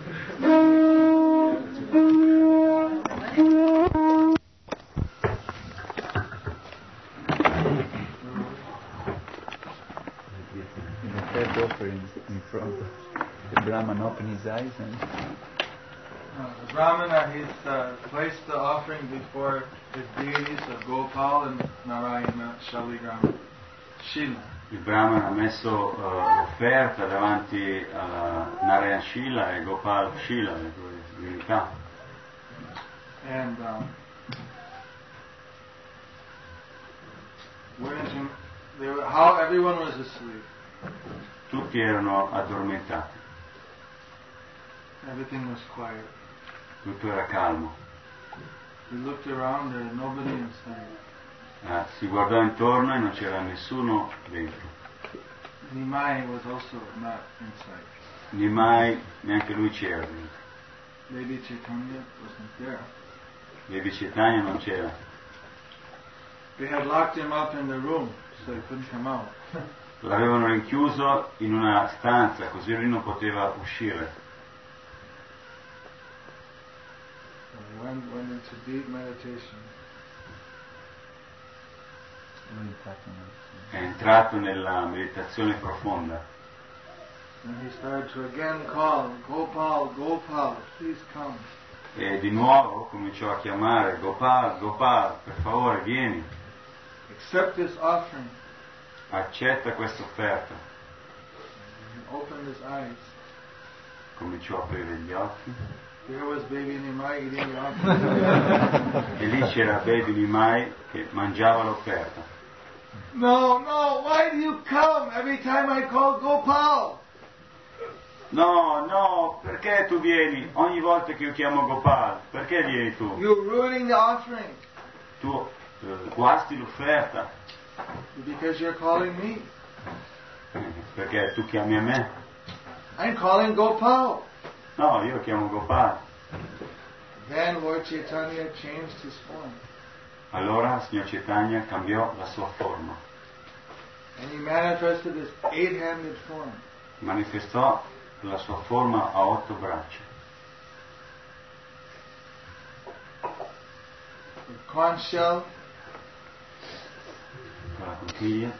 In front of the Brahman, open his eyes and Uh, the Brahmana, he's uh, placed the offering before his deities of Gopal and Narayana, Shaligram, Shila. Il Brahman ha messo uh, l'offerta davanti a Narayana Shila e Gopal Shila, le due divinità. And um, went into, they were, how everyone was asleep. Tutti erano addormentati, Everything was quiet. tutto era calmo. He looked around, there was nobody inside. Eh, si guardò intorno e non c'era nessuno dentro. Nimai was also not inside. Nimai, neanche lui c'era dentro. Lady Chaitanya wasn't there. Lady Chaitanya non c'era. They had locked him up in the room, so he couldn't come out. L'avevano rinchiuso in una stanza, così lui non poteva uscire. He went, went into deep meditation. È entrato nella meditazione profonda. And he started to again call, Gopal, Gopal, please come. E di nuovo cominciò a chiamare Gopal, Gopal, per favore vieni, Accept this offering. accetta questa offerta. And he opened his eyes. Cominciò a aprire gli occhi There was baby Nimai eating the offering. e lì c'era Baby Nimai che mangiava l'offerta. No, no, why do you come every time I call Gopal? No, no, perché tu vieni ogni volta che io chiamo Gopal? Perché vieni tu? You're ruining the offering. Tu eh, guasti l'offerta. Because you're calling me. Perché tu chiami a me? I'm calling Gopal. No, io chiamo Gopal. Then Lord Chaitanya changed his form. Allora il signor Chaitanya cambiò la sua forma. And he manifested his eight-handed form. Manifestò la sua forma a otto braccia. The conch shell. Con la conchiglia.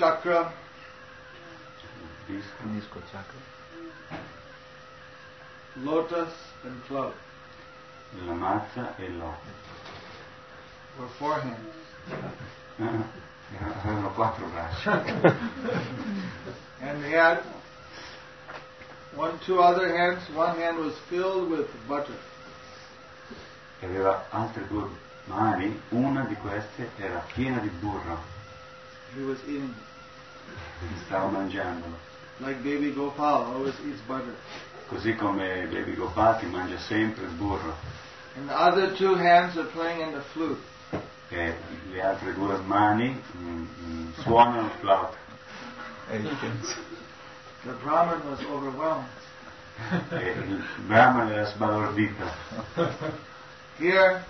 Chakra. Disco. disco chakra. lotus and club. La mazza e il loto. Or four hands. Avevano quattro braccia. And he had one, two other hands. One hand was filled with butter. E aveva altre due mani, una di queste era piena di burro. He was eating Stava mangiandolo. like baby Gopal always eats butter. Così come Baby Gopal che mangia sempre il burro. And the other two hands are playing in the flute. E le altre due mani mm, mm, suonano il flauto. The Brahmin was overwhelmed. E il Brahman era sbalordito. Here,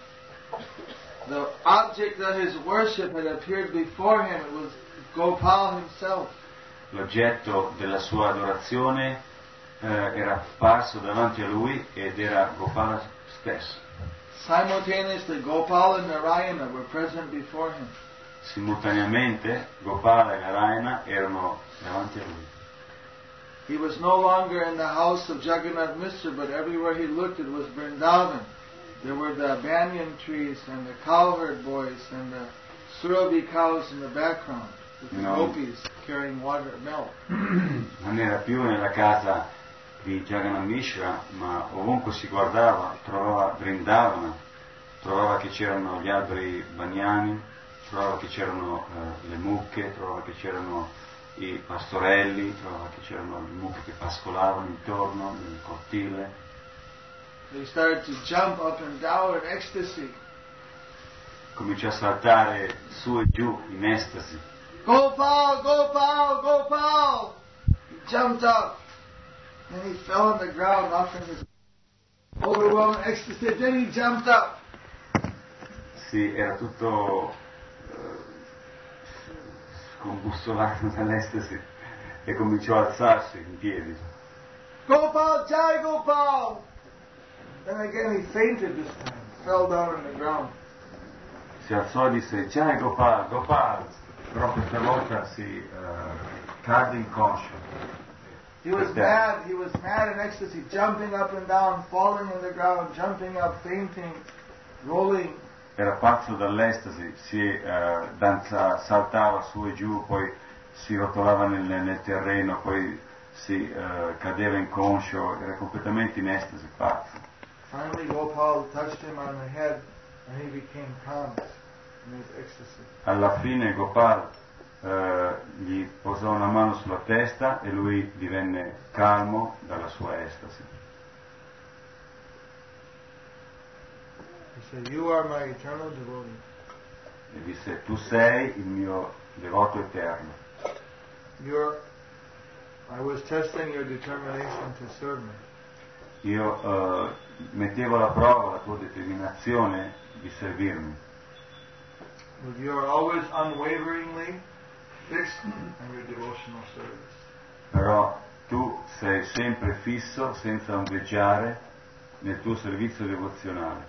the object of his worship had appeared before him. It was Gopal himself. L'oggetto della sua adorazione eh, era apparso davanti a lui ed era Gopala stesso. Simultaneously, Gopal and Narayana were present before him. Simultaneamente Gopala e Narayana erano davanti a lui. He was no longer in the house of Jagannath Mishra, but everywhere he looked it was Vrindavan. There were the banyan trees and the cowherd boys and the surabhi cows in the background with the No. gopis carrying water, milk. Non era più nella casa di Jagannath Mishra, ma ovunque si guardava trovava Vrindavana, trovava che c'erano gli alberi bagnani, trovava che c'erano eh, le mucche, trovava che c'erano i pastorelli, trovava che c'erano le mucche che pascolavano intorno nel cortile. They started to jump up and down in ecstasy. Cominciò a saltare su e giù in estasi. Gopal, Gopal, Gopal! He jumped up. Then he fell on the ground, offering his overwhelming ecstasy. Then he jumped up. Sì, era tutto eh, scombussolato dall'estasi e cominciò a alzarsi in piedi. Gopal, Jai Gopal! Then again he fainted this time, fell down on the ground. Si alzò e disse Jai Gopal, Gopal, però questa volta si eh, cadde inconscio. He was mad, he was mad in ecstasy, jumping up and down, falling on the ground, jumping up, fainting, rolling. Era pazzo dall'estasi, si eh, danza, saltava su e giù, poi si rotolava nel, nel terreno, poi si eh, cadeva inconscio, era completamente in estasi, pazzo. Finally Gopal touched him on the head and he became calm in his ecstasy. Alla fine Gopal eh, gli posò una mano sulla testa e lui divenne calmo dalla sua estasi. He said, "You are my eternal devotee." E disse, tu sei il mio devoto eterno. You're, I was testing your determination to serve me. Io eh, mettevo alla prova la tua determinazione di servirmi, But you are always unwaveringly fixed on your devotional service. però tu sei sempre fisso, senza ondeggiare, nel tuo servizio devozionale.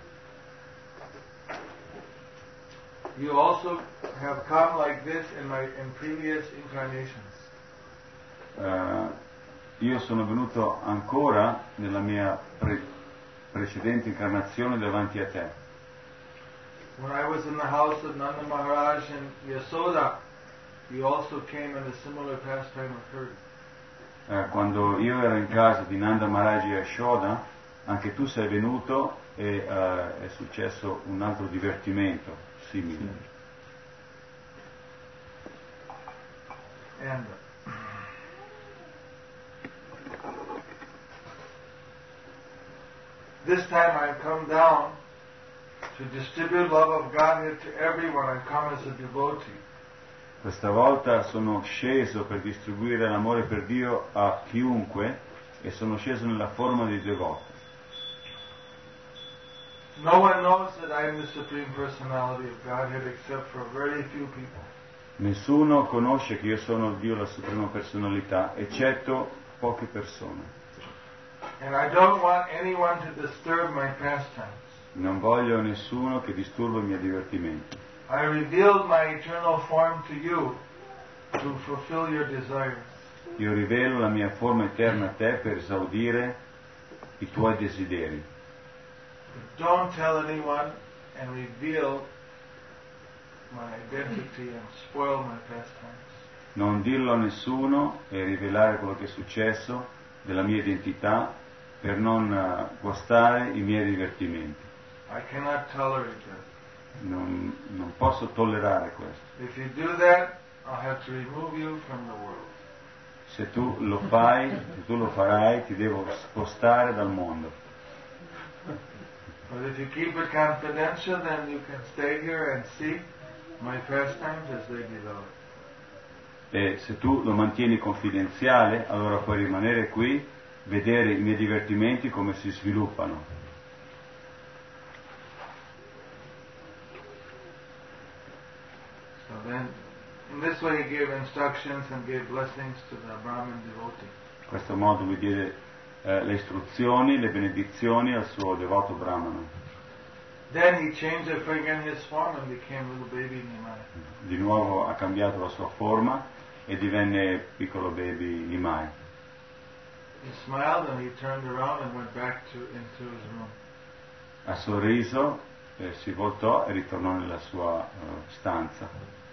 You also have come like this in my in previous incarnations. Eh, io sono venuto ancora nella mia pre- precedente incarnazione davanti a te. When I was in the house of Nanda Maharaj and Yasoda, you also came and a similar pastime occurred. Eh, quando io ero in casa di Nanda Maharaj e Yashoda, anche tu sei venuto e eh, è successo un altro divertimento simile. And this time I've come down to distribute love of Godhead to everyone. I've come as a devotee. Questa volta sono sceso per distribuire l'amore per Dio a chiunque e sono sceso nella forma di devoto. No one knows that I am the Supreme Personality of Godhead except for very few people. Nessuno conosce che io sono Dio, la Suprema Personalità, eccetto poche persone. And I don't want anyone to disturb my pastimes. Non voglio nessuno che disturba i miei divertimenti. I revealed my eternal form to you to fulfill your desires. Io rivelo la mia forma eterna a te per esaudire i tuoi desideri. Don't tell anyone and reveal my identity and spoil my pastimes. Non dirlo a nessuno e rivelare quello che è successo della mia identità per non guastare i miei divertimenti. I cannot tolerate that. Non, non posso tollerare questo. If you do that, I'll have to remove you from the world. Se tu lo fai, se tu lo farai, ti devo spostare dal mondo. But if you keep it confidential, then you can stay here and see my pastimes as they develop. E se tu lo mantieni confidenziale, allora puoi rimanere qui, vedere i miei divertimenti come si sviluppano. So then, in this way he gave instructions and gave blessings to the Brahmin devotee. In questo modo lui diede eh, le istruzioni, le benedizioni al suo devoto brahmano. Then he changed again his form and became little baby Nimai. Di nuovo ha cambiato la sua forma e divenne piccolo baby Nimai. He smiled and he turned around and went back to into his room. Ha sorriso, eh, si voltò e ritornò nella sua uh, stanza.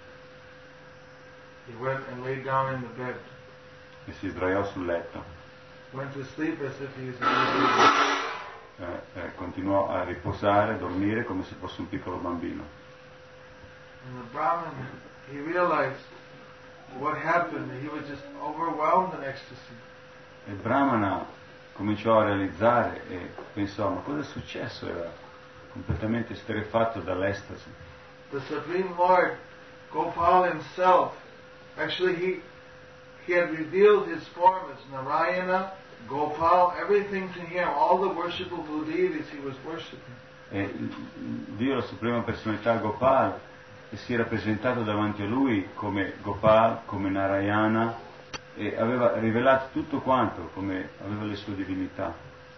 He went and lay down in the bed. E si sdraiò sul letto. Went to sleep as if he was a little baby. Eh, eh, continuò a riposare, a dormire come se fosse un piccolo bambino. And the Brahmin, he realized what happened. He was just overwhelmed in ecstasy. E il Brahmana cominciò a realizzare e pensò, ma cosa è successo? Era completamente esterrefatto dall'estasi. The Supreme Lord, Gopal himself, actually he, he had revealed his form as Narayana, Gopal, everything to him, all the worshipable deities he was worshiping. E Dio, la Suprema Personalità Gopal, e si era presentato davanti a lui come Gopal, come Narayana, e aveva rivelato tutto quanto, come aveva le sue divinità.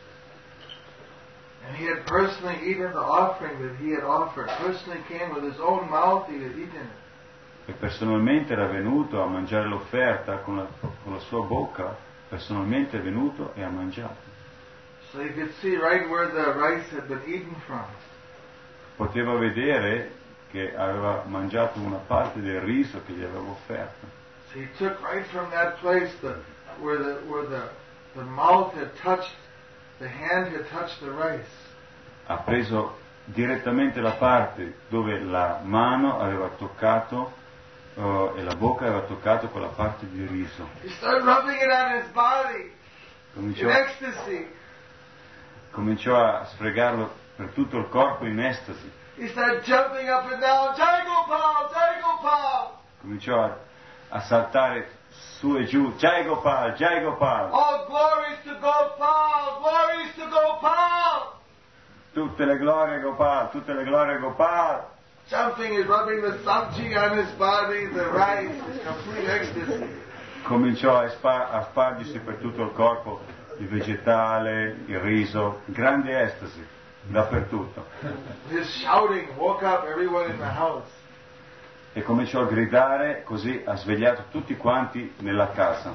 And he had personally eaten the offering that he had offered. Personally came with his own mouth, he had eaten it. E personalmente era venuto a mangiare l'offerta con la, con la sua bocca, personalmente è venuto e ha mangiato. So you could see right where the rice had been eaten from. Poteva vedere che aveva mangiato una parte del riso che gli aveva offerto. So he took right from that place the, where the where the the mouth had touched, the hand had touched the rice. Ha preso direttamente la parte dove la mano aveva toccato uh, e la bocca aveva toccato quella parte di riso. He started rubbing it on his body Cominciò, in ecstasy. cominciò a sfregarlo per tutto il corpo in estasi. He started jumping up and down, Jai Gopal, Jai Gopal. Cominciò a, a saltare su e giù, Jai Gopal, Jai Gopal. All glories to Gopal, glories to Gopal. Tutte le glorie Gopal, tutte le glorie Gopal. Jumping and rubbing the sabji on his body, the rice, complete ecstasy. Cominciò a, spa- a spargersi per tutto il corpo il vegetale, il riso, grande estasi dappertutto. His shouting woke up everyone in the house. E cominciò a gridare, così ha svegliato tutti quanti nella casa.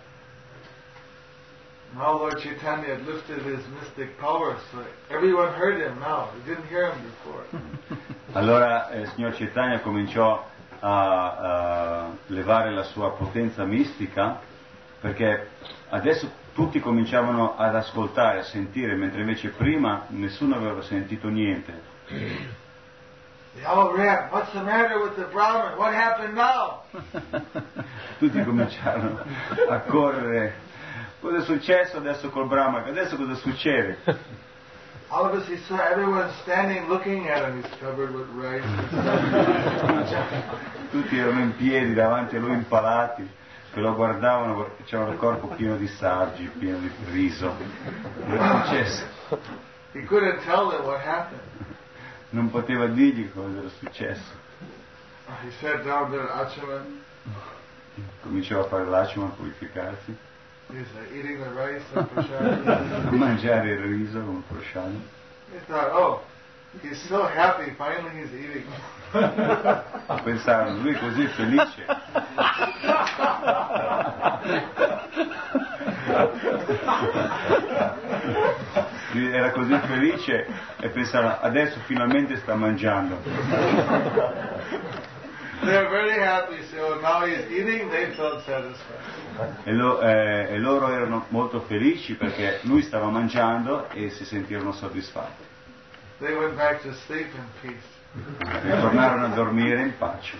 Now Lord Chaitanya had lifted his mystic power, so everyone heard him now. They didn't hear him before. Allora eh, il signor Chaitanya cominciò a, a levare la sua potenza mistica, perché adesso tutti cominciavano ad ascoltare, a sentire, mentre invece prima nessuno aveva sentito niente. They all ran. What's the matter with the Brahmin? What happened now? Tutti cominciarono a correre. Cosa è successo adesso col Brahmana? Adesso cosa succede? All of us, he saw everyone standing looking at him. He's covered with rice. Tutti erano in piedi davanti a lui impalati, che lo guardavano perché c'era il corpo pieno di saggi, pieno di riso. Cosa è successo? He couldn't tell them what happened. Non poteva dirgli cosa era successo. He sat down there at Achaman. Cominciò a fare l'ashman, a purificarsi, He's uh, eating the rice and prasad. a mangiare il riso con prasad. He thought, oh, he's so happy. Finally, he's eating. Pensavano, lui è così felice. lui era così felice e pensava adesso finalmente sta mangiando. They're very happy, so now he's eating, they felt satisfied. E, lo, eh, e loro erano molto felici perché lui stava mangiando e si sentirono soddisfatti. They went back to sleep in peace. E tornarono a dormire in pace.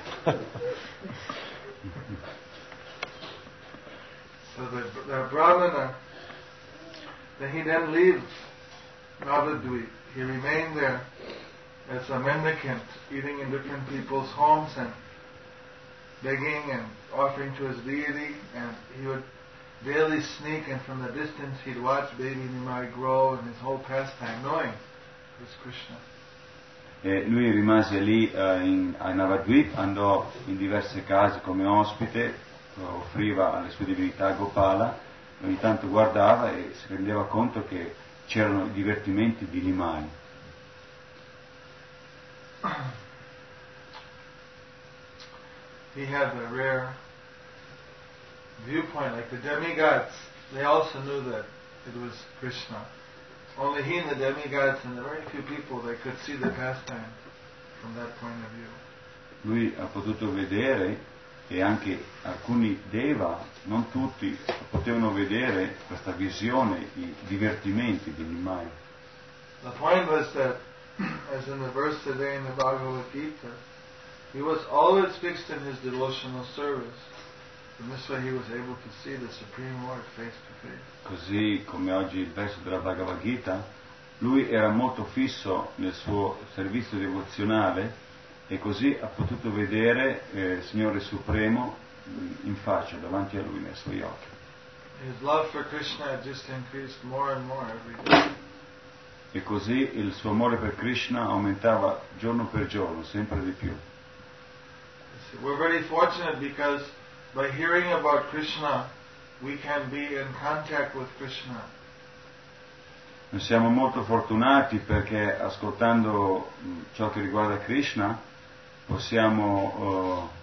So the, the Brahmana, then he then leaves Navadvip. He remained there as a mendicant, eating in different people's homes and begging and offering to his deity, and he would daily sneak, and from the distance he'd watch baby Nimai grow in his whole pastime, knowing it was Krishna. E lui rimase lì eh, in, a Navadvip, andò in diverse case come ospite, offriva alle sue divinità Gopala, ogni tanto guardava e si rendeva conto che c'erano i divertimenti di Nimai. He had a rare viewpoint, like the demigods, they also knew that it was Krishna. Only he and the demigods and the very few people that could see the pastime from that point of view. Lui ha potuto vedere, e anche alcuni Deva, non tutti, potevano vedere questa visione, i divertimenti di Nimai. The point was that, as in the verse today in the Bhagavad Gita, he was always fixed in his devotional service. In this way he was able to see the Supreme Lord face to face. Così come oggi il verso della Bhagavad Gita, lui era molto fisso nel suo servizio devozionale e così ha potuto vedere eh, il Signore Supremo in faccia, davanti a lui, nei suoi occhi. His love for Krishna had just increased more and more every day. E così il suo amore per Krishna aumentava giorno per giorno, sempre di più. We're very fortunate because by hearing about Krishna, we can be in contact with Krishna. Noi siamo molto fortunati perché ascoltando ciò che riguarda Krishna possiamo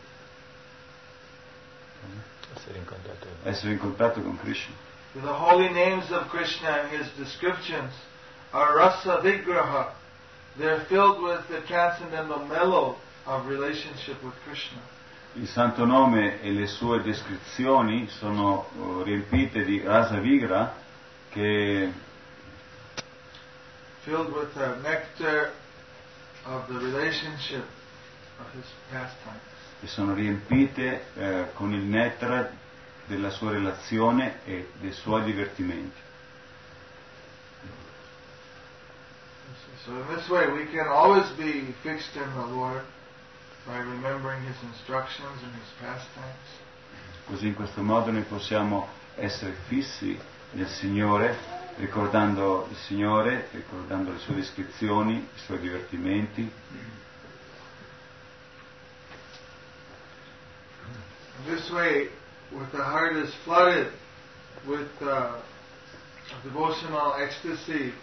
uh, essere in contatto, essere in contatto con Krishna. The holy names of Krishna and his descriptions are rasa vigraha. They're filled with the transcendental mellow of relationship with Krishna. Il santo nome e le sue descrizioni sono uh, riempite di rasa vigra, che filled with the nectar of the relationship of his pastimes. E sono riempite eh, con il nettare della sua relazione e dei suoi divertimenti. So in this way we can always be fixed in the Lord by remembering his instructions and his pastimes. Così in questo modo noi possiamo essere fissi nel Signore, ricordando il Signore, ricordando le sue descrizioni, i suoi divertimenti. In this way, with the heart is flooded with uh, devotional ecstasy,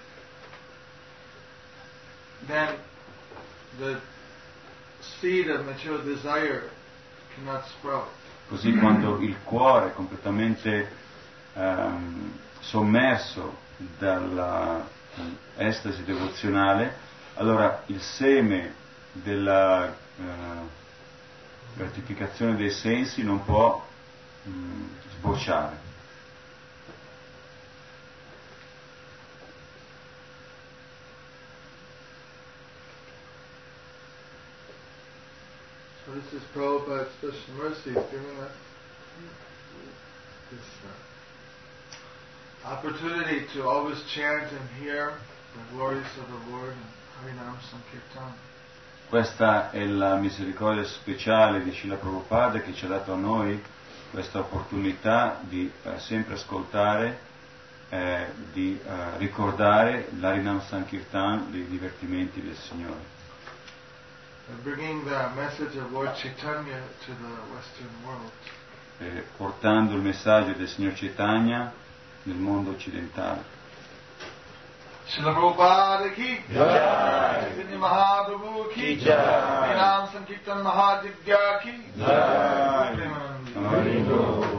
then the seed of mature desire cannot sprout. Così quando il cuore è completamente ehm, sommerso dalla estasi devozionale, allora il seme della eh, gratificazione dei sensi non può mh, sbocciare. So this is Prabhupada's special mercy giving us this uh, opportunity to always chant and hear the glories of the Lord and Harinam Sankirtan. Questa è la misericordia speciale di Srila Prabhupada che ci ha dato a noi questa opportunità di eh, sempre ascoltare, eh, di eh, ricordare l'Harinam Sankirtan, i divertimenti del Signore. And bringing the message of Lord Chaitanya to the Western world. Eh, portando il messaggio del Signor Chaitanya nel mondo occidentale. Srila Prabhupada ki jai, Chaitanya Mahaprabhu ki jai, Harinam Sankirtan Mahadivya ki jai.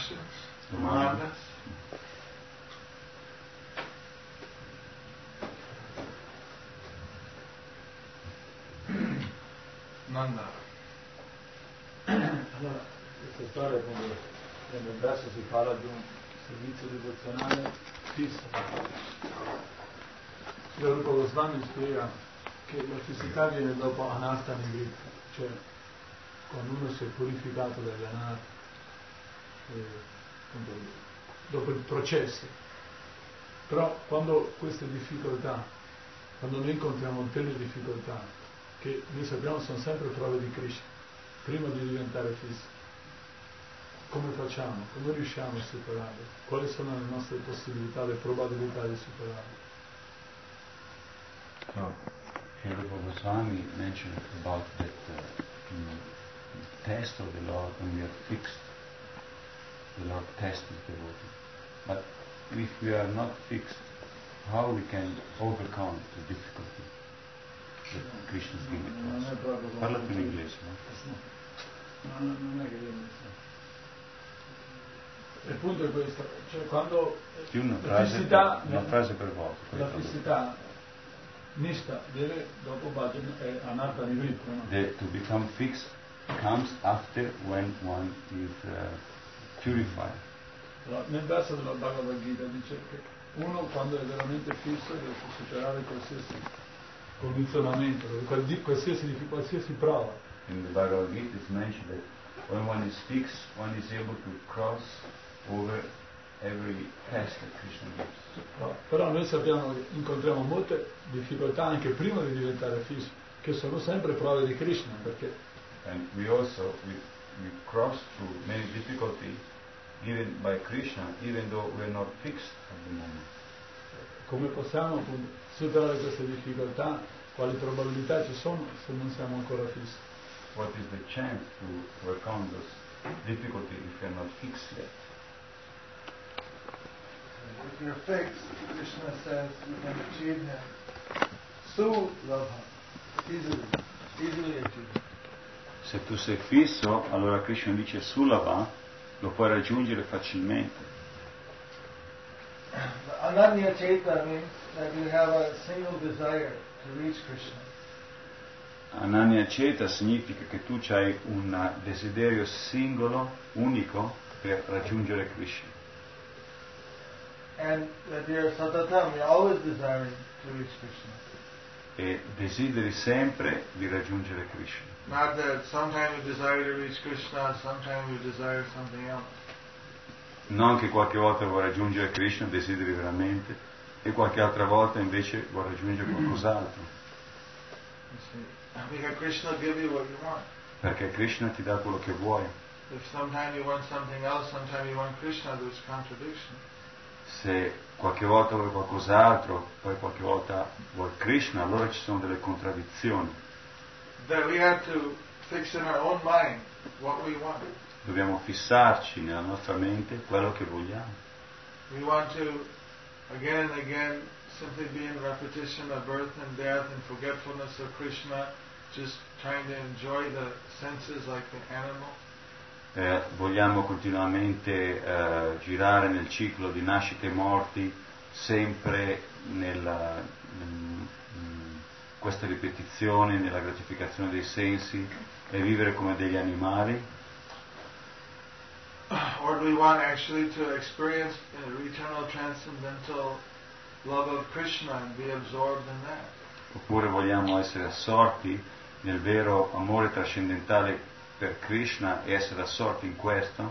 questions? Domande. Anandas? Nanda. Allora, questa storia, quando nel verso si parla di un servizio devozionale fisso. Il Rupa Goswami spiega che la fissità viene dopo anarta nivrita, cioè quando uno si è purificato dalle anarta, eh, dopo il processo. Però quando queste difficoltà, quando noi incontriamo delle difficoltà, che noi sappiamo sono sempre prove di Krishna, prima di diventare fissi, come facciamo? Come riusciamo a superarle? Quali sono le nostre possibilità, le probabilità di superarle? So, Rupa Goswami mentioned about that uh, in the test of the Lord, when we are fixed, the Lord tests the devotee. But if we are not fixed, how we can overcome the difficulty that Krishna is giving to us? Parla tu in inglese, no? No, non è che io non so. Il punto è questo, cioè quando Più una la frase, fissità, per, una frase per volta. la fissità nista deve dopo bhajan è anarta nivrita, no? The, to become fixed comes after when one is uh, purified. Allora, nel verso della Bhagavad Gita dice che uno quando è veramente fisso deve superare qualsiasi condizionamento, qualsiasi, qualsiasi prova. In the Bhagavad Gita it's mentioned that when one is fixed, one is able to cross over every test that Krishna gives. No, però noi sappiamo che incontriamo molte difficoltà anche prima di diventare fissi, che sono sempre prove di Krishna, perché And we also we, we cross through many difficulties given by Krishna, even though we are not fixed at the moment. come possiamo appunto superare queste difficoltà, quali probabilità ci sono se non siamo ancora fissi? What is the chance to overcome those difficulties if we are not fixed yet? If you're fixed, Krishna says you can achieve him. Sulabha, easily, easily achieve. Se tu sei fisso, allora Krishna dice Sulabha, lo puoi raggiungere facilmente. Ananya Chaita means that you have a single desire to reach Krishna. Ananya Ceta significa che tu hai un desiderio singolo, unico, per raggiungere Krishna. And that you're satatam, you're always desiring to reach Krishna. E desideri sempre di raggiungere Krishna. Not that sometimes you desire to reach Krishna, sometimes you desire something else. Non che qualche volta vuoi raggiungere Krishna, desideri veramente, e qualche altra volta invece vuoi raggiungere qualcos'altro. You see, because Krishna will give you what you want. Perché Krishna ti dà quello che vuoi. If sometimes you want something else, sometimes you want Krishna, there's contradiction. Se qualche volta vuoi qualcos'altro, poi qualche volta vuoi Krishna, allora ci sono delle contraddizioni. That we have to fix in our own mind what we want. Dobbiamo fissarci nella nostra mente quello che vogliamo. We want to, again and again, simply be in repetition of birth and death and forgetfulness of Krishna, just trying to enjoy the senses like the animal. Eh, vogliamo continuamente eh, girare nel ciclo di nascite e morti, sempre nella, in, in questa ripetizione, nella gratificazione dei sensi e vivere come degli animali. Or do we want actually to experience an eternal transcendental love of Krishna and be absorbed in that? Oppure vogliamo essere assorti nel vero amore trascendentale per Krishna e essere assorti in questo?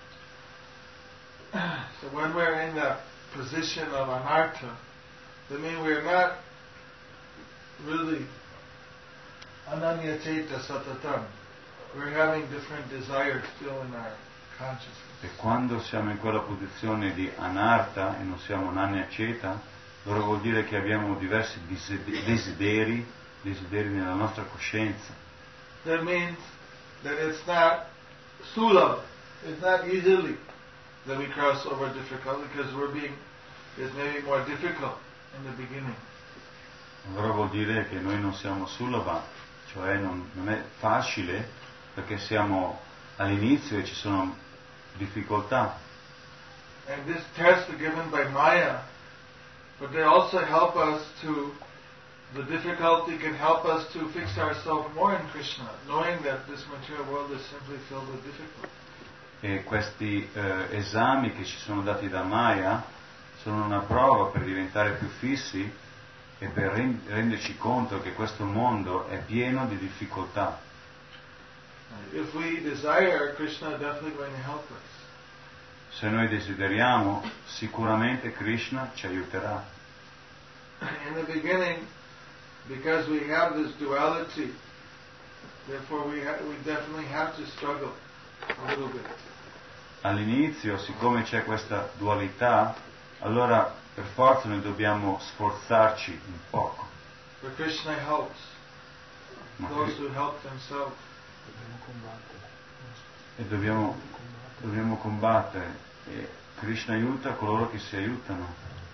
So when we're in the position of anartha, that means we're not really ananya ceta satatam. We're having different desires still in our consciousness. E quando siamo in quella posizione di anarta e non siamo ananya ceta, allora vuol dire che abbiamo diversi desideri, desideri nella nostra coscienza. That means that it's not sulabha, it's not easily that we cross over difficulty because we're being, it's maybe more difficult in the beginning. Allora vuol dire che noi non siamo sulabha, cioè non, non è facile perché siamo all'inizio e ci sono difficoltà. And this test is given by Maya, but they also help us to, the difficulty can help us to fix ourselves more in Krishna, knowing that this material world is simply filled with difficulty. E questi eh, esami che ci sono dati da Maya sono una prova per diventare più fissi e per renderci conto che questo mondo è pieno di difficoltà. If we desire, Krishna is definitely going to help us. Se noi desideriamo, sicuramente Krishna ci aiuterà. In the beginning, because we have this duality, therefore we, ha- we definitely have to struggle a little bit. All'inizio, siccome c'è questa dualità, allora per forza noi dobbiamo sforzarci un poco. But Krishna helps Ma those Kri- who help themselves. e dobbiamo, dobbiamo combattere. E Krishna aiuta coloro che si aiutano.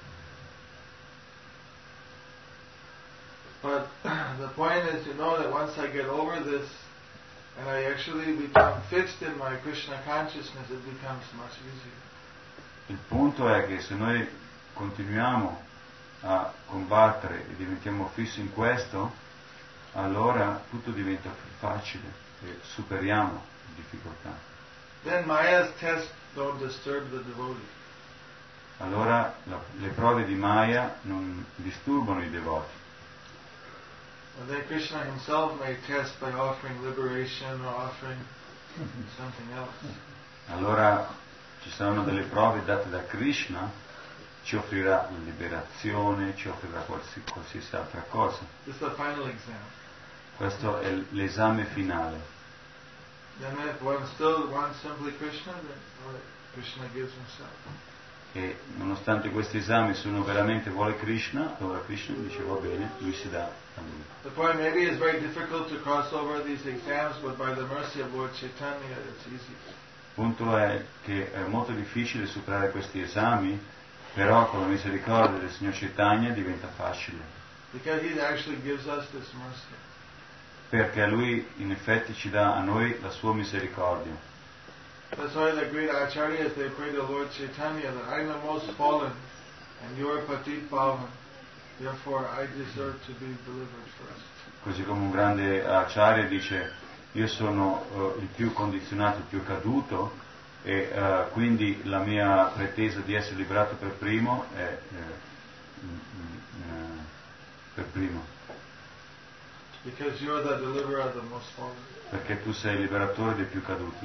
But the point is to know that once I get over this and I actually become fixed in my Krishna consciousness, it becomes much easier. Il punto è che se noi continuiamo a combattere e diventiamo fissi in questo, allora tutto diventa più facile e superiamo le difficoltà. Then Maya's tests don't disturb the devotee. Allora la, le prove di Maya non disturbano i devoti. And then Krishna himself may test by offering liberation or offering something else. Allora ci saranno delle prove date da Krishna, ci offrirà la liberazione, ci offrirà qualsiasi, qualsiasi altra cosa. This is the final exam. Questo è l'esame finale. Then if one still wants simply Krishna, then all right, Krishna gives himself. E nonostante questi esami se uno veramente vuole Krishna, allora Krishna dice va bene, lui si dà a lui. The point maybe is very difficult to cross over these exams, but by the mercy of Lord Chaitanya, it's easy. Il punto è che è molto difficile superare questi esami, però con la misericordia del Signor Chaitanya diventa facile. Because He actually gives us this mercy. Perché Lui in effetti ci dà a noi la sua misericordia. That's why the great acharyas, they pray to Lord Chaitanya that I am the most fallen and you are Patit Pavan. Therefore I deserve to be delivered first. Così come un grande acharya dice io sono uh, il più condizionato, il più caduto e uh, quindi la mia pretesa di essere liberato per primo è eh, mm, mm, eh, per primo. Because you are the deliverer of the most fallen. Perché tu sei il liberatore dei più caduti.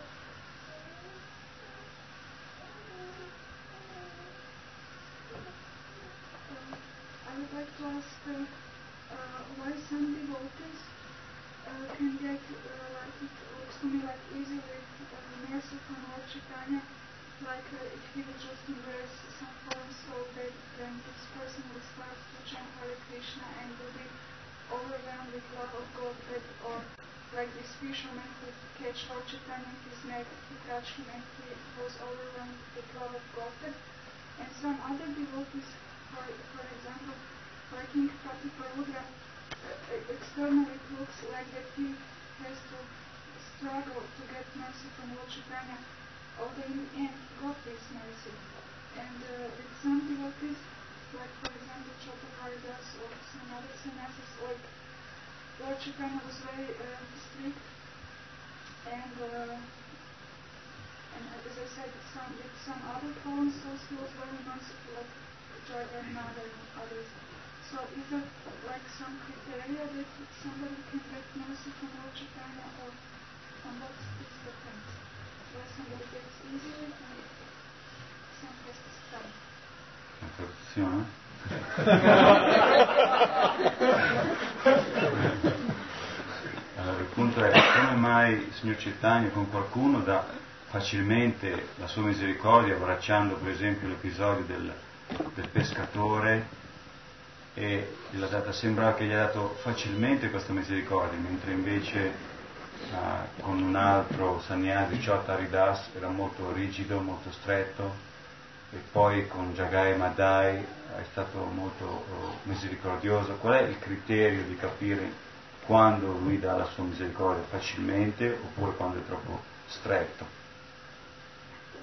I would like to ask uh, uh, why some devotees uh, can get, uh, like it looks to me like easy with uh, mercy from Lord Chaitanya, like uh, if he would just embrace some foreign soul, that then this person would start to chant Hare Krishna and will be overwhelmed with love of God, but, or like this fisherman who catch Lord Chaitanya in his net, he touched him and he was overwhelmed with love of God. And some other devotees, For, for example, like King Patiparudra, uh, externally it looks like that he has to struggle to get mercy from Lord Chaitanya, although in the end he got this mercy. And uh, with some devotees, like for example Chotaparidas or some other sannyasis, like Lord Chaitanya was very uh, strict, and uh, and as I said, some, with some other fallen souls he was very merciful, like Jagannath and others. So is there like some criteria that somebody can get mercy from Lord Chaitanya, or on what is the point? Where somebody gets easily and some has to struggle? La traduzione? Allora il punto è come mai il Signor Chaitanya con qualcuno dà facilmente la sua misericordia, abbracciando per esempio l'episodio del del pescatore, e gliel'ha data, sembra che gli ha dato facilmente questa misericordia, mentre invece uh, con un altro sannyasi, Chotaridas, era molto rigido, molto stretto, e poi con Jagai Madai è stato molto uh, misericordioso. Qual è il criterio di capire quando lui dà la sua misericordia facilmente oppure quando è troppo stretto?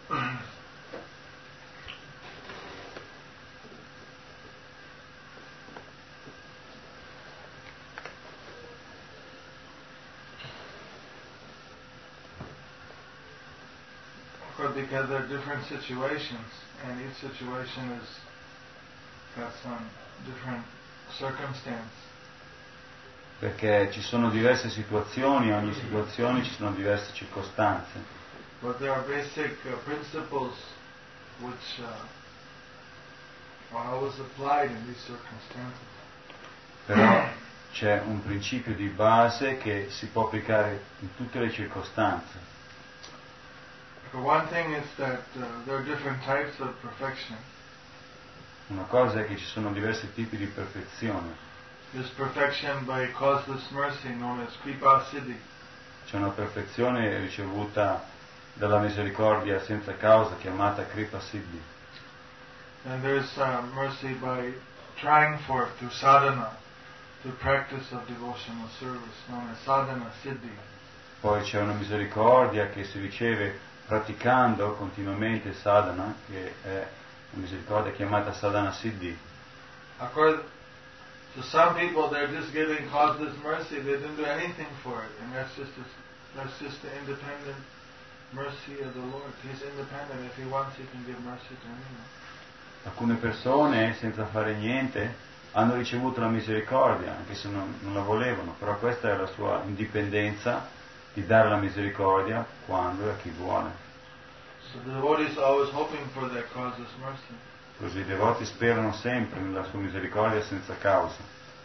Because there are different situations, and each situation has got some different circumstance. Perché ci sono diverse situazioni, ogni situazione ci sono diverse circostanze. But there are basic uh, principles which uh, are always applied in these circumstances. Però c'è un principio di base che si può applicare in tutte le circostanze. For one thing is that uh, there are different types of perfection. Una cosa è che ci sono diversi tipi di perfezione. There's perfection by causeless mercy, known as Kripa Siddhi. C'è una perfezione ricevuta dalla misericordia senza causa, chiamata Kripa Siddhi. And there's uh, mercy by trying for it through sadhana, through practice of devotional service, known as Sadhana Siddhi. Poi c'è una misericordia che si riceve praticando continuamente sadhana, che è una misericordia chiamata Sadhana Siddhi. According to some people, they're just giving causeless mercy. They didn't do anything for it, and that's just a, that's just the independent mercy of the Lord. He's independent. If He wants, He can give mercy to anyone. Alcune persone, senza fare niente, hanno ricevuto la misericordia, anche se non, non la volevano, però questa è la sua indipendenza di dare la misericordia quando e a chi vuole. So the devotee is always hoping for that causeless mercy. Così i devoti sperano sempre nella sua misericordia senza causa.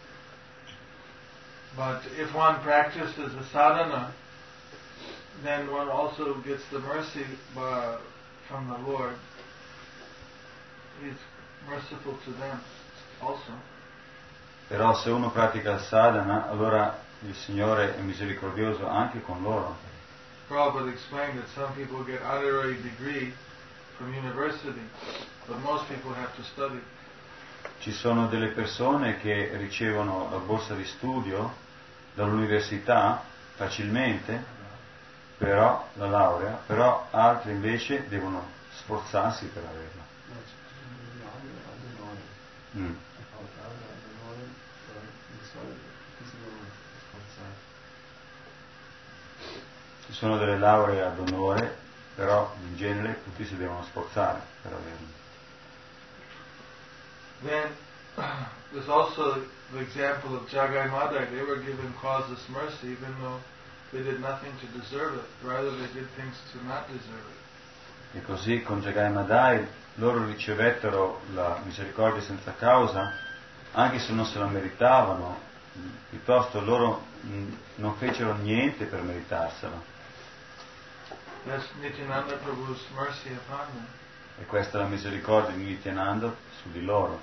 But if one practices the sadhana, then one also gets the mercy by, from the Lord. He's merciful to them also. Però se uno pratica il sadhana, allora il Signore è misericordioso anche con loro. Prabhupada explained that some people get honorary degree from university, but most people have to study. Ci sono delle persone che ricevono la borsa di studio dall'università facilmente, però la laurea, però altri invece devono sforzarsi per averla. Mm. Ci sono delle lauree ad onore, però in genere tutti si devono sforzare per averle. Then there's also the example of Jagai Madai. They were given causeless mercy even though they did nothing to deserve it. Rather, they did things to not deserve it. E così con Jagai Madai loro ricevettero la misericordia senza causa, anche se non se la meritavano, piuttosto loro mh, non fecero niente per meritarsela. That's Nityananda Prabhu's mercy upon them. E questa è la misericordia di Nityananda su di loro.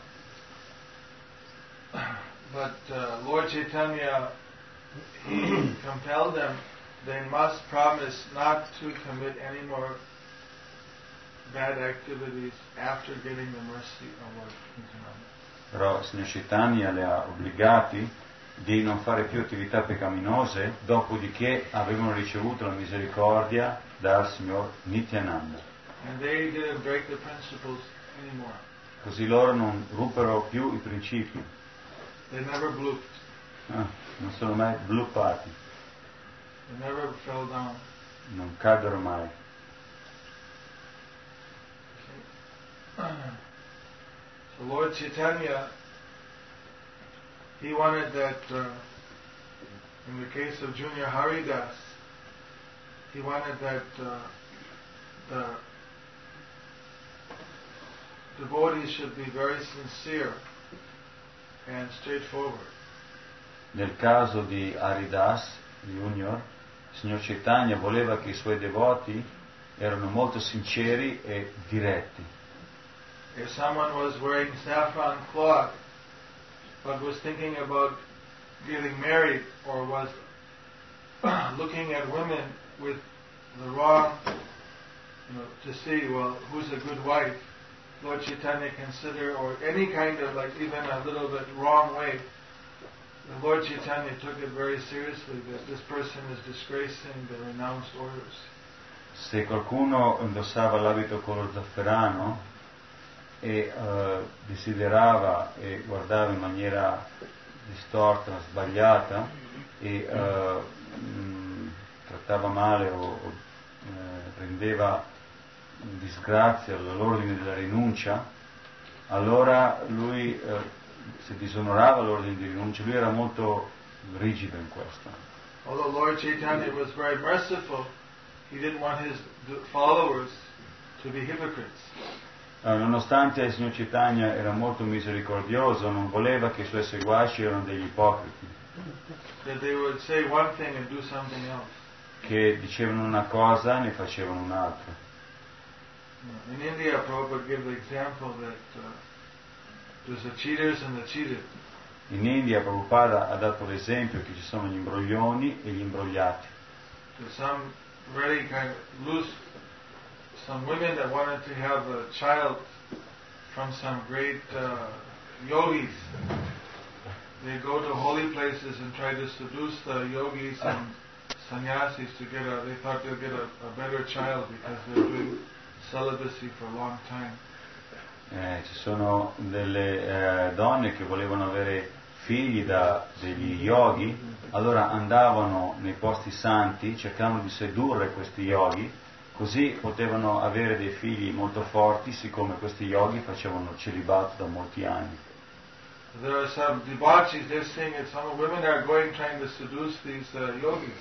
But uh, Lord Chaitanya, he compelled them, they must promise not to commit any more bad activities after getting the mercy of Lord Nityananda. Però il Signor Chaitanya li ha obbligati di non fare più attività peccaminose dopodiché avevano ricevuto la misericordia dal Signor Nityananda. And they didn't break the principles anymore. Così loro non ruppero più i principi. They never blooped. Ah, non sono mai bluppati, They never fell down. non caddero mai. So Lord Chaitanya, he wanted that, uh, in the case of Junior Haridas, he wanted that uh, the devotees should be very sincere and straightforward. Nel caso di Haridas Junior, il Signor Chaitanya voleva che i suoi devoti erano molto sinceri e diretti. If someone was wearing saffron cloth but was thinking about getting married or was looking at women with the wrong, you know, to see, well, who's a good wife, Lord Chaitanya consider, or any kind of, like, even a little bit wrong way, the Lord Chaitanya took it very seriously that this person is disgracing the renounced orders. se qualcuno indossava l'abito color zafferano e uh, desiderava e guardava in maniera distorta, sbagliata e uh, mh, trattava male o, o eh, rendeva disgrazia all'ordine della rinuncia, allora lui eh, se disonorava l'ordine di rinuncia, lui era molto rigido in questo. Although Lord Chaitanya was very merciful, he didn't want his followers to be hypocrites. Uh, nonostante il Signor Chaitanya era molto misericordioso, non voleva che i suoi seguaci erano degli ipocriti, That they would say one thing and do something else. che dicevano una cosa e ne facevano un'altra. In India, Prabhupada gave the example that uh, there's the cheaters and the cheated. In India Prabhupada ha dato l'esempio che ci sono gli imbroglioni e gli imbrogliati. There's some very kind of loose, some women that wanted to have a child from some great uh, yogis. They go to holy places and try to seduce the yogis and sannyasis to get a, they thought they'll get a, a better child because they're doing celibacy for a long time. Eh, ci sono delle eh, donne che volevano avere figli da degli yogi, allora andavano nei posti santi, cercavano di sedurre questi yogi, così potevano avere dei figli molto forti, siccome questi yogi facevano celibato da molti anni. There are some debauchees, they're saying that some women are going trying to seduce these uh, yogis.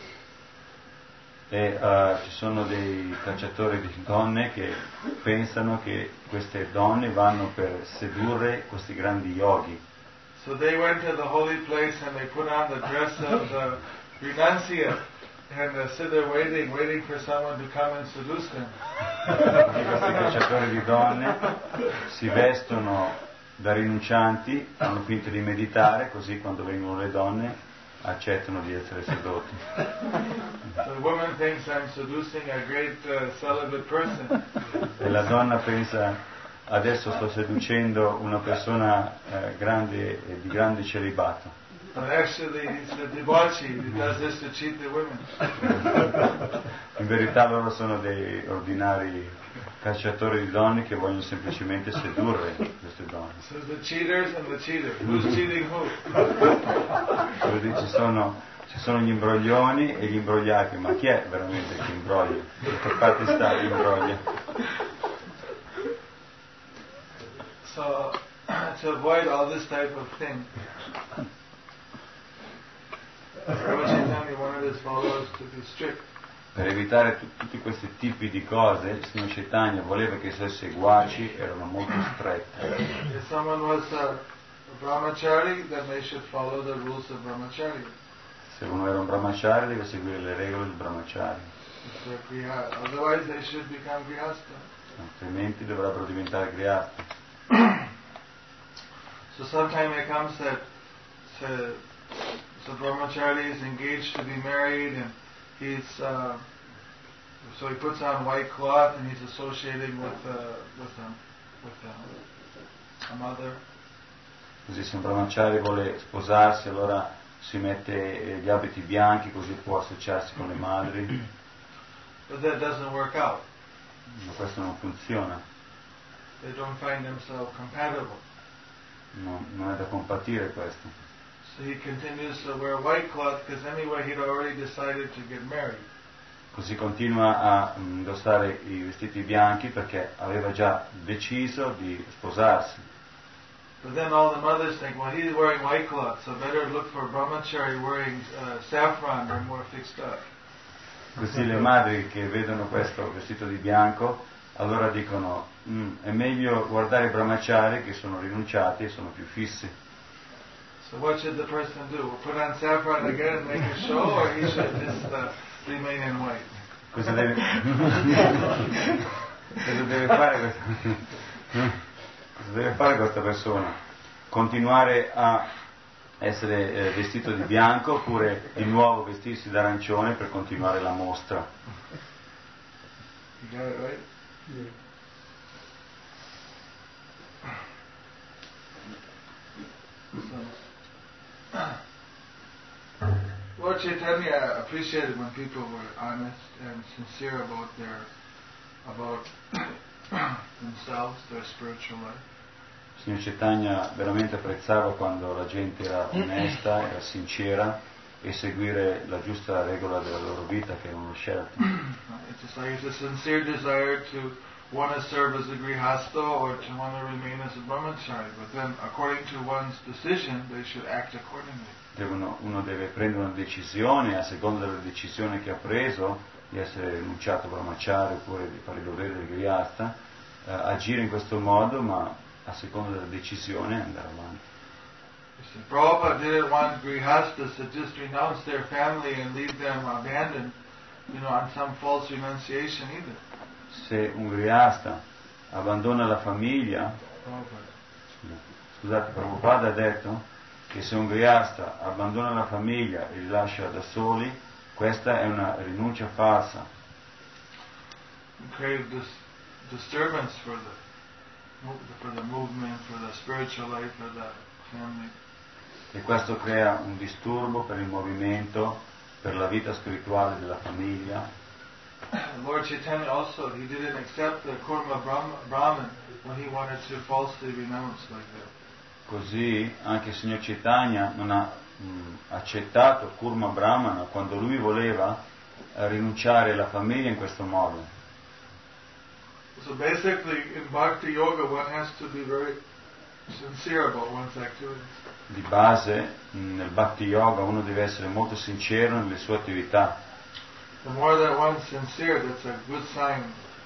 E uh, ci sono dei cacciatori di donne che pensano che queste donne vanno per sedurre questi grandi yogi. So they went to the holy place and they put on the dress of the renunciate and uh, sit there waiting, waiting for someone to come and seduce them. Questi cacciatori di donne si vestono da rinuncianti, fanno finta di meditare, così quando vengono le donne accettano di essere sedotti. So the woman thinks I'm seducing a great uh, celibate person. E la donna pensa, adesso sto seducendo una persona eh, grande e di grande celibato. But actually it's the debauchee who does this to cheat the women. In verità loro sono dei ordinari cacciatori di donne che vogliono semplicemente sedurre queste donne. So the cheaters and the cheater. Who's cheating who? Quindi ci sono, ci sono gli imbroglioni e gli imbrogliati, ma chi è veramente che imbroglia? Da che parte sta chi imbroglia? So to avoid all this type of thing, Prabhupada Chaitanya wanted his followers to be strict. Per evitare t- tutti questi tipi di cose, il Signor Chaitanya voleva che i suoi seguaci erano molto stretti. If someone was a brahmachari, then they should follow the rules of brahmacharya. Se uno era un brahmachari deve seguire le regole del brahmachari, If they're griha- Otherwise they should become grihasta. altrimenti dovrebbero diventare grihasti. So sometime it comes that to, so brahmachari is engaged to be married and he's uh, so he puts on white cloth and he's associating with uh, with a, with a, a mother. Così se un brahmachari vuole sposarsi, allora si mette eh, gli abiti bianchi così può associarsi con le madri, But that doesn't work out. ma questo non funziona, They don't find themselves compatible. non, non è da compatire questo. So he continues to wear white cloth because anyway he'd already decided to get married. Così continua a indossare i vestiti bianchi perché aveva già deciso di sposarsi. But then all the mothers think, well, he's wearing white cloth, so better look for brahmachari wearing uh, saffron, they're more fixed up. Così le madri che vedono questo vestito di bianco, allora dicono, mm, è meglio guardare i brahmachari che sono rinunciati e sono più fissi. So what should the person do? Put on saffron again and make a show, or he should just uh, remain in white? Cosa deve, cosa deve fare questa? Cosa deve fare questa persona? Continuare a essere eh, vestito di bianco oppure di nuovo vestirsi d'arancione per continuare la mostra? You got it right? Yeah. So, Lord Lord Chaitanya appreciated when people were honest and sincere about their about themselves, their spiritual life. Signor Chaitanya veramente apprezzava quando la gente era onesta, era sincera e seguire la giusta regola della loro vita che erano scelte. It's just like it's a sincere desire to want to serve as a grihasta or to want to remain as a brahmachari, but then according to one's decision they should act accordingly. Devono, uno deve prendere una decisione, a seconda della decisione che ha preso, di essere rinunciato a brahmachari oppure di fare i doveri del grihasta, eh, agire in questo modo, ma a seconda della decisione andare avanti. See, Prabhupada didn't want grihastas to just renounce their family and leave them abandoned, you know, on some false renunciation either. Se un grihasta abbandona la famiglia, scusate, Prabhupada ha detto che se un grihasta abbandona la famiglia e li lascia da soli, questa è una rinuncia falsa. Create this disturbance for the for the movement, for the spiritual life, for the family. E questo crea un disturbo per il movimento, per la vita spirituale della famiglia. Lord Chaitanya also, he didn't accept the Kurma Brahman when he wanted to falsely renounce like that. Così anche il Signor Chaitanya non ha mh, accettato Kurma Brahmana quando lui voleva eh, rinunciare alla famiglia in questo modo. So basically in Bhakti Yoga one has to be very sincere about one's activities. Di base mh, nel Bhakti Yoga uno deve essere molto sincero nelle sue attività. The more that one's sincere, that's a good sign.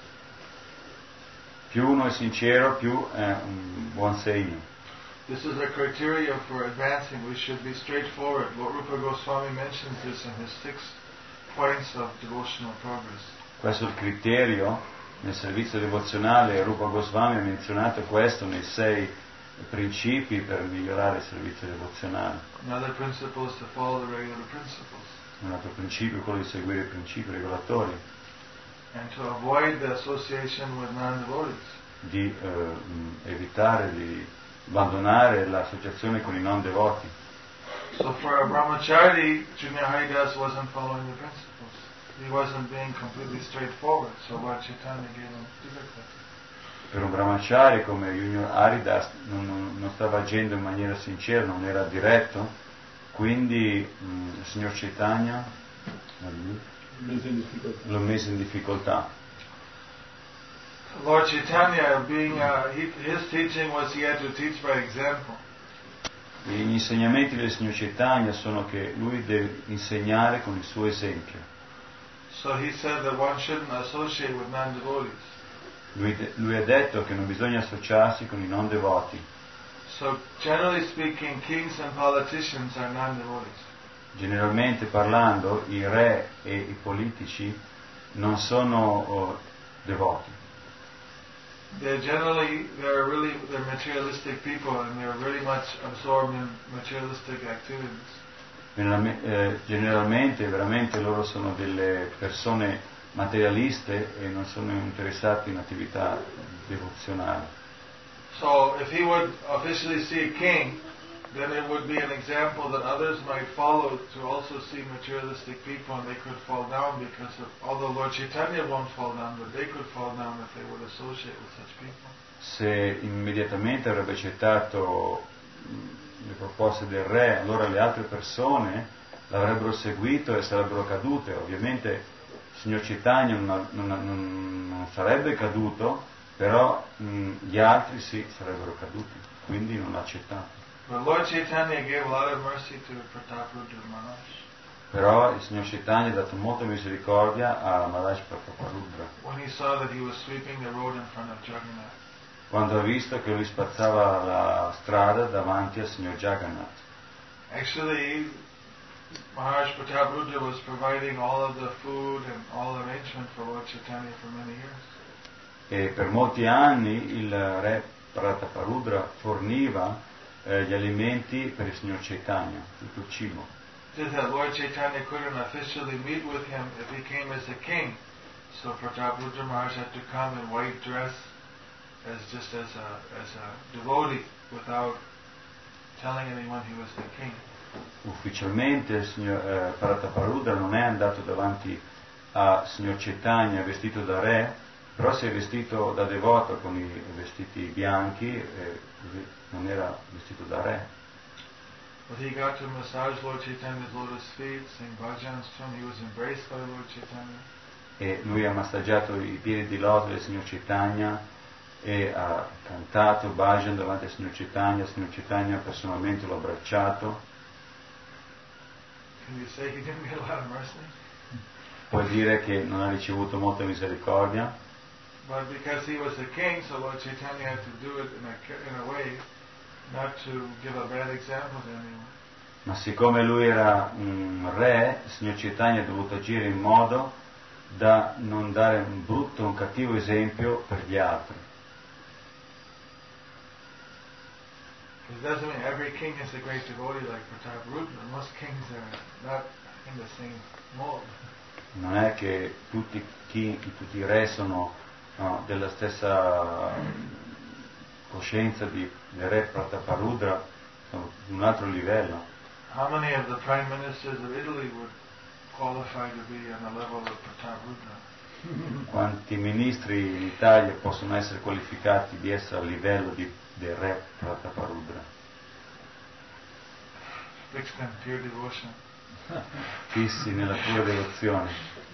Più uno è sincero, più è un buon segno. This is a criteria for advancing. We should be straightforward. Lord Rupa Goswami mentions this in his six points of devotional progress. Questo è il criterio nel servizio devozionale. Rupa Goswami ha menzionato questo nei sei principi per migliorare il servizio devozionale. Another principle is to follow the regular principles. Un altro principio è quello di seguire i principi regolatori. And to avoid the association with non-devotees. Di eh, evitare di abbandonare l'associazione con i non devoti. So for a brahmachari, Junior Haridas wasn't following the principles. He wasn't being completely straightforward. So Lord Chaitanya gave him difficulty. Per un brahmachari come Junior Haridas non, non, non stava agendo in maniera sincera, non era diretto, quindi mh, il Signor Chaitanya l'ha messo in difficoltà. Lord Chaitanya, being uh, he, his teaching was he had to teach by example. Gli insegnamenti del Signor Chaitanya sono che lui deve insegnare con il suo esempio. So he said that one shouldn't associate with non-devotees. Lui, lui ha detto che non bisogna associarsi con i non devoti. So generally speaking, kings and politicians are non-devotees. Generalmente parlando, i re e i politici non sono oh, devoti. They're generally, they're really, they're materialistic people and they're really much absorbed in materialistic activities. Eh, generalmente, veramente loro sono delle persone materialiste e non sono interessati in attività devozionali. So if he would officially see a king, then it would be an example that others might follow to also see materialistic people and they could fall down because of, although Lord Chaitanya won't fall down, but they could fall down if they would associate with such people. Se immediatamente avrebbe accettato le proposte del re, allora le altre persone l'avrebbero seguito e sarebbero cadute. Ovviamente il Signor Chaitanya non, non, non, non sarebbe caduto, però mh, gli altri sì sarebbero caduti, quindi non l'ha accettato. But Lord Chaitanya gave a lot of mercy to Prataparudra Maharaj. Però il Signor Chaitanya ha dato molta misericordia a Maharaj Prataparudra. When he saw that he was sweeping the road in front of Jagannath. Quando ha visto che lui spazzava la strada davanti al Signor Jagannath. Actually, Maharaj Prataparudra was providing all of the food and all arrangement for Lord Chaitanya for many years. E per molti anni il re Prataparudra forniva eh, gli alimenti per il Signor Chaitanya, tutto il cibo. Just that Lord Chaitanya couldn't officially meet with him if he came as a king. So Prataparudra Maharaj had to come in white dress as just as a as a devotee without telling anyone he was the king. ufficialmente il signor eh, Prataparudra non è andato davanti a signor Chaitanya vestito da re, però si è vestito da devoto con i vestiti bianchi e così non era vestito da re. But he got to massage Lord Chaitanya's lotus feet, sing bhajans to him. He was embraced by Lord Chaitanya. E lui ha massaggiato i piedi di loto del signor Chaitanya e ha cantato bhajan davanti al signor Chaitanya. Il signor Chaitanya personalmente l'ha abbracciato. Can you say he didn't get a lot of mercy? Puoi dire che non ha ricevuto molta misericordia? But because he was the king, so Lord Chaitanya had to do it in a, in a way not to give a bad example to anyone. Ma siccome lui era un re, il signor Chaitanya ha dovuto agire in modo da non dare un brutto, un cattivo esempio per gli altri. It doesn't mean every king is a great devotee like Prataparudra. Most kings are not in the same mold. Non è che tutti, chi, tutti i re sono no, della stessa coscienza di, del re Prataparudra, sono di un altro livello. How many of the prime ministers of Italy would qualify to be on the level of Prataparudra? Quanti ministri in Italia possono essere qualificati di essere a livello di, del re Prataparudra? Fixed in pure devotion. Fissi nella pura devozione.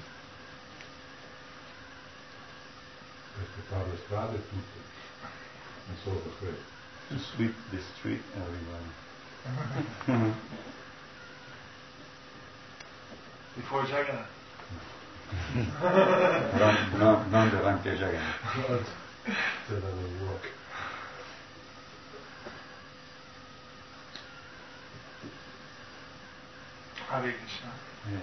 Rispettare le strade e tutto, non solo per questo. To sweep the street, everybody. Before Jagannath. non, no, non davanti a Jagannath. So that will work. Hare Krishna.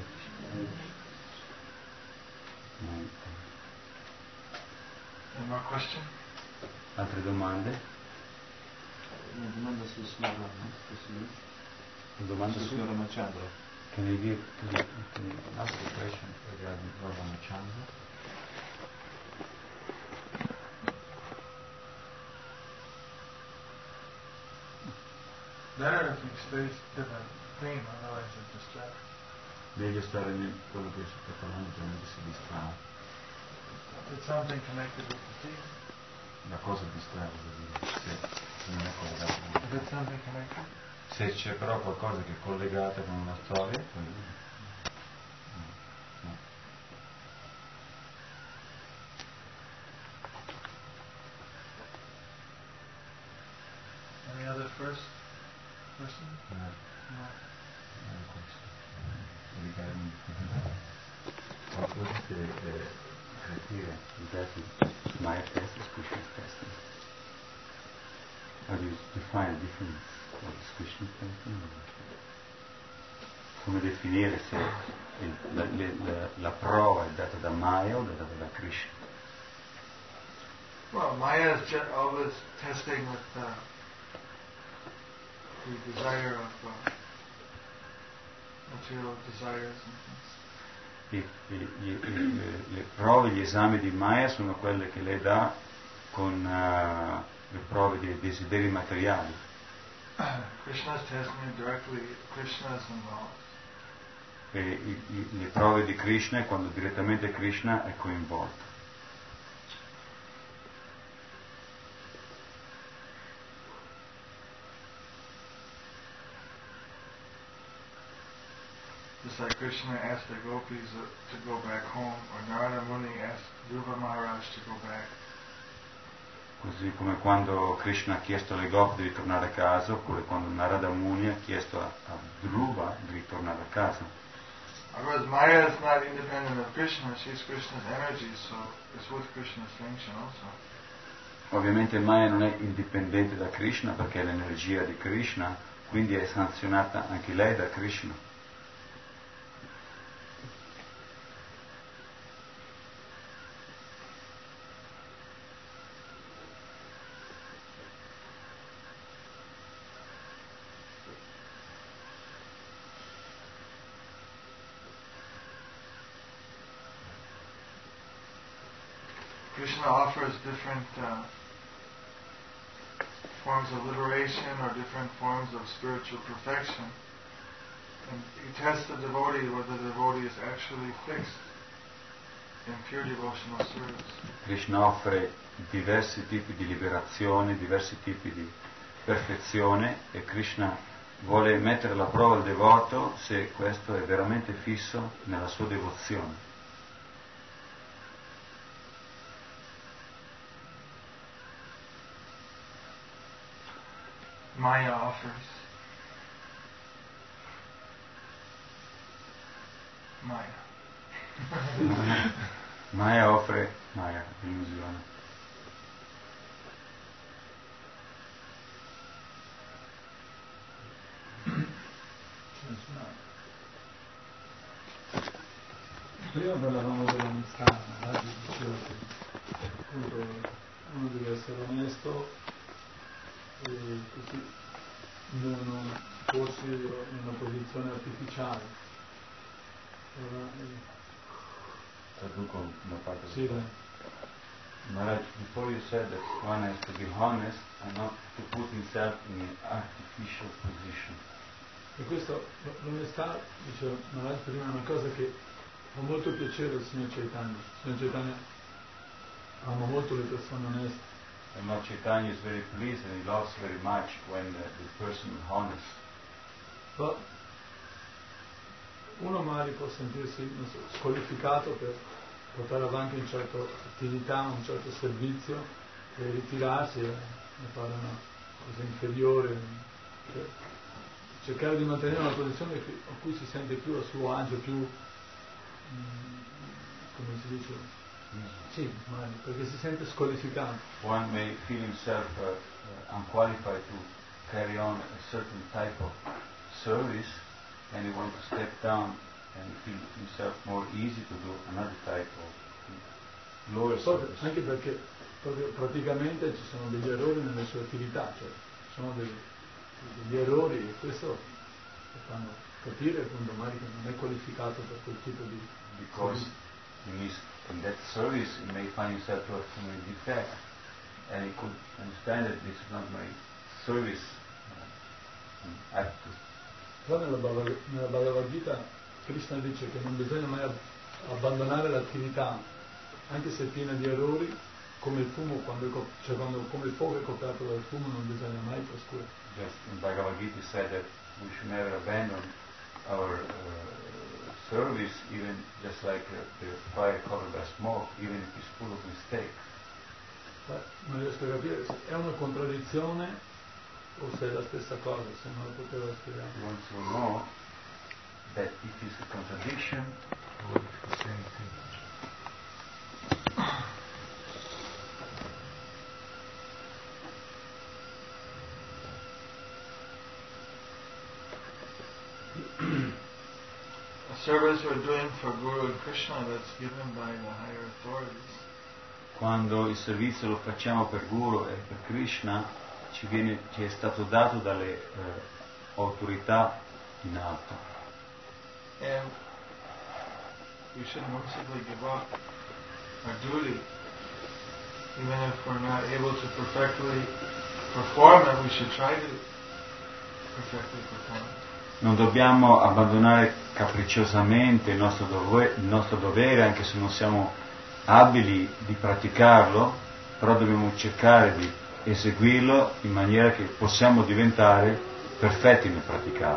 Any more question? Altre domande? Una domanda sul signor Rama, possibile? Una domanda Sul su? signor Ramachandra. Can you give, can you, can you Ask a question regarding Lord Ramachandra. Better if you stay to the theme, otherwise you're distracted. meglio stare nel quello che sto parlando per non si distrae. It's something connected with the theme. La cosa distrae, se non è collegata. If it's something connected. Se c'è però qualcosa che è collegata con una storia, poi no. No. Any other first person? No. No. Non è questo. Qualcosa che è creative, that my test is Krishna's testing. How do you define the difference? What is Krishna's testing? Come definire se il, la, la, la prova è data da Maya o data da Krishna? Well, Maya is just always testing with uh, the desire of uh, material desires and things. I, i, i, le, le prove, gli esami di Maya sono quelle che lei dà con uh, le prove dei desideri materiali. Krishna's testing directly, Krishna is involved. E i, i, le prove di Krishna è quando direttamente Krishna è coinvolto. Just like Krishna asked the gopis to go back home, or Narada Muni asked Dhruva Maharaj to go back. Così come quando Krishna ha chiesto alle gopi di ritornare a casa, oppure quando Narada Muni ha chiesto a, a Dhruva di ritornare a casa. Otherwise, Maya is not independent of Krishna, she's Krishna's energy, so it's with Krishna's sanction also. Ovviamente Maya non è indipendente da Krishna perché è l'energia di Krishna, quindi è sanzionata anche lei da Krishna. Krishna offers different uh, forms of liberation or different forms of spiritual perfection And you test the devotee whether the devotee is actually fixed in pure devotional service. Krishna offre diversi tipi di liberazione, diversi tipi di perfezione, e Krishna vuole mettere alla prova il devoto se questo è veramente fisso nella sua devozione. Maya offers. Maya. Maya, Maya offre Maya, illusione. Prima parlavamo dell'onestà, oggi dicevo che appunto uno deve essere onesto e così non porsi in una posizione artificiale. Allora, Traduco una parte. sì, dai. Maharaj, before you said that one has to be honest and not to put himself in an artificial position. E questo, l'onestà, dice Maharaj prima, è una cosa che fa molto piacere al signor Chaitanya. Il signor Chaitanya ama molto le persone oneste. And Lord Chaitanya is very pleased and he loves very much when uh, the person is honest. Però uno magari può sentirsi non so, squalificato per portare avanti una certa attività, un certo servizio e ritirarsi e fare una cosa inferiore, cioè, cercare di mantenere una posizione a cui si sente più a suo agio, più mh, come si dice? Sì, magari, perché si sente squalificato. One may feel himself uh, uh, unqualified to carry on a certain type of service, and he wants to step down and feel himself more easy to do another type of lower service. Anche perché proprio praticamente ci sono degli errori nelle sue attività, cioè ci sono degli, degli errori e questo lo fanno capire appunto magari che non è qualificato per quel tipo di Because in, his, in that service he may find himself to have too many defects, and he could understand that this is not my service uh, attitude. Però nella, Bhagavad, nella Bhagavad Gita Krishna dice che non bisogna mai ab- abbandonare l'attività, anche se è piena di errori, come il fumo, quando, è co- cioè quando come il fuoco è coperto dal fumo non bisogna mai trascurare. Just in Bhagavad Gita said that we should never abandon our uh, service, even just like uh, the fire covered by smoke, even if it's full of mistakes. Beh, non riesco a capire se è una contraddizione o se è la stessa cosa, se non lo poteva spiegare. He wants to know that it is a contradiction or the same thing. A service we're doing for Guru and Krishna that's given by the higher authorities. Quando il servizio lo facciamo per Guru e per Krishna, ci, viene, ci è stato dato dalle eh, autorità in alto. And we should mercifully give up our duty. Even if we're not able to perfectly perform it, we should try to perfectly perform it. Non dobbiamo abbandonare capricciosamente il nostro, dove, il nostro dovere, anche se non siamo abili di praticarlo, però dobbiamo cercare di eseguirlo in maniera che possiamo diventare perfetti nel praticarlo.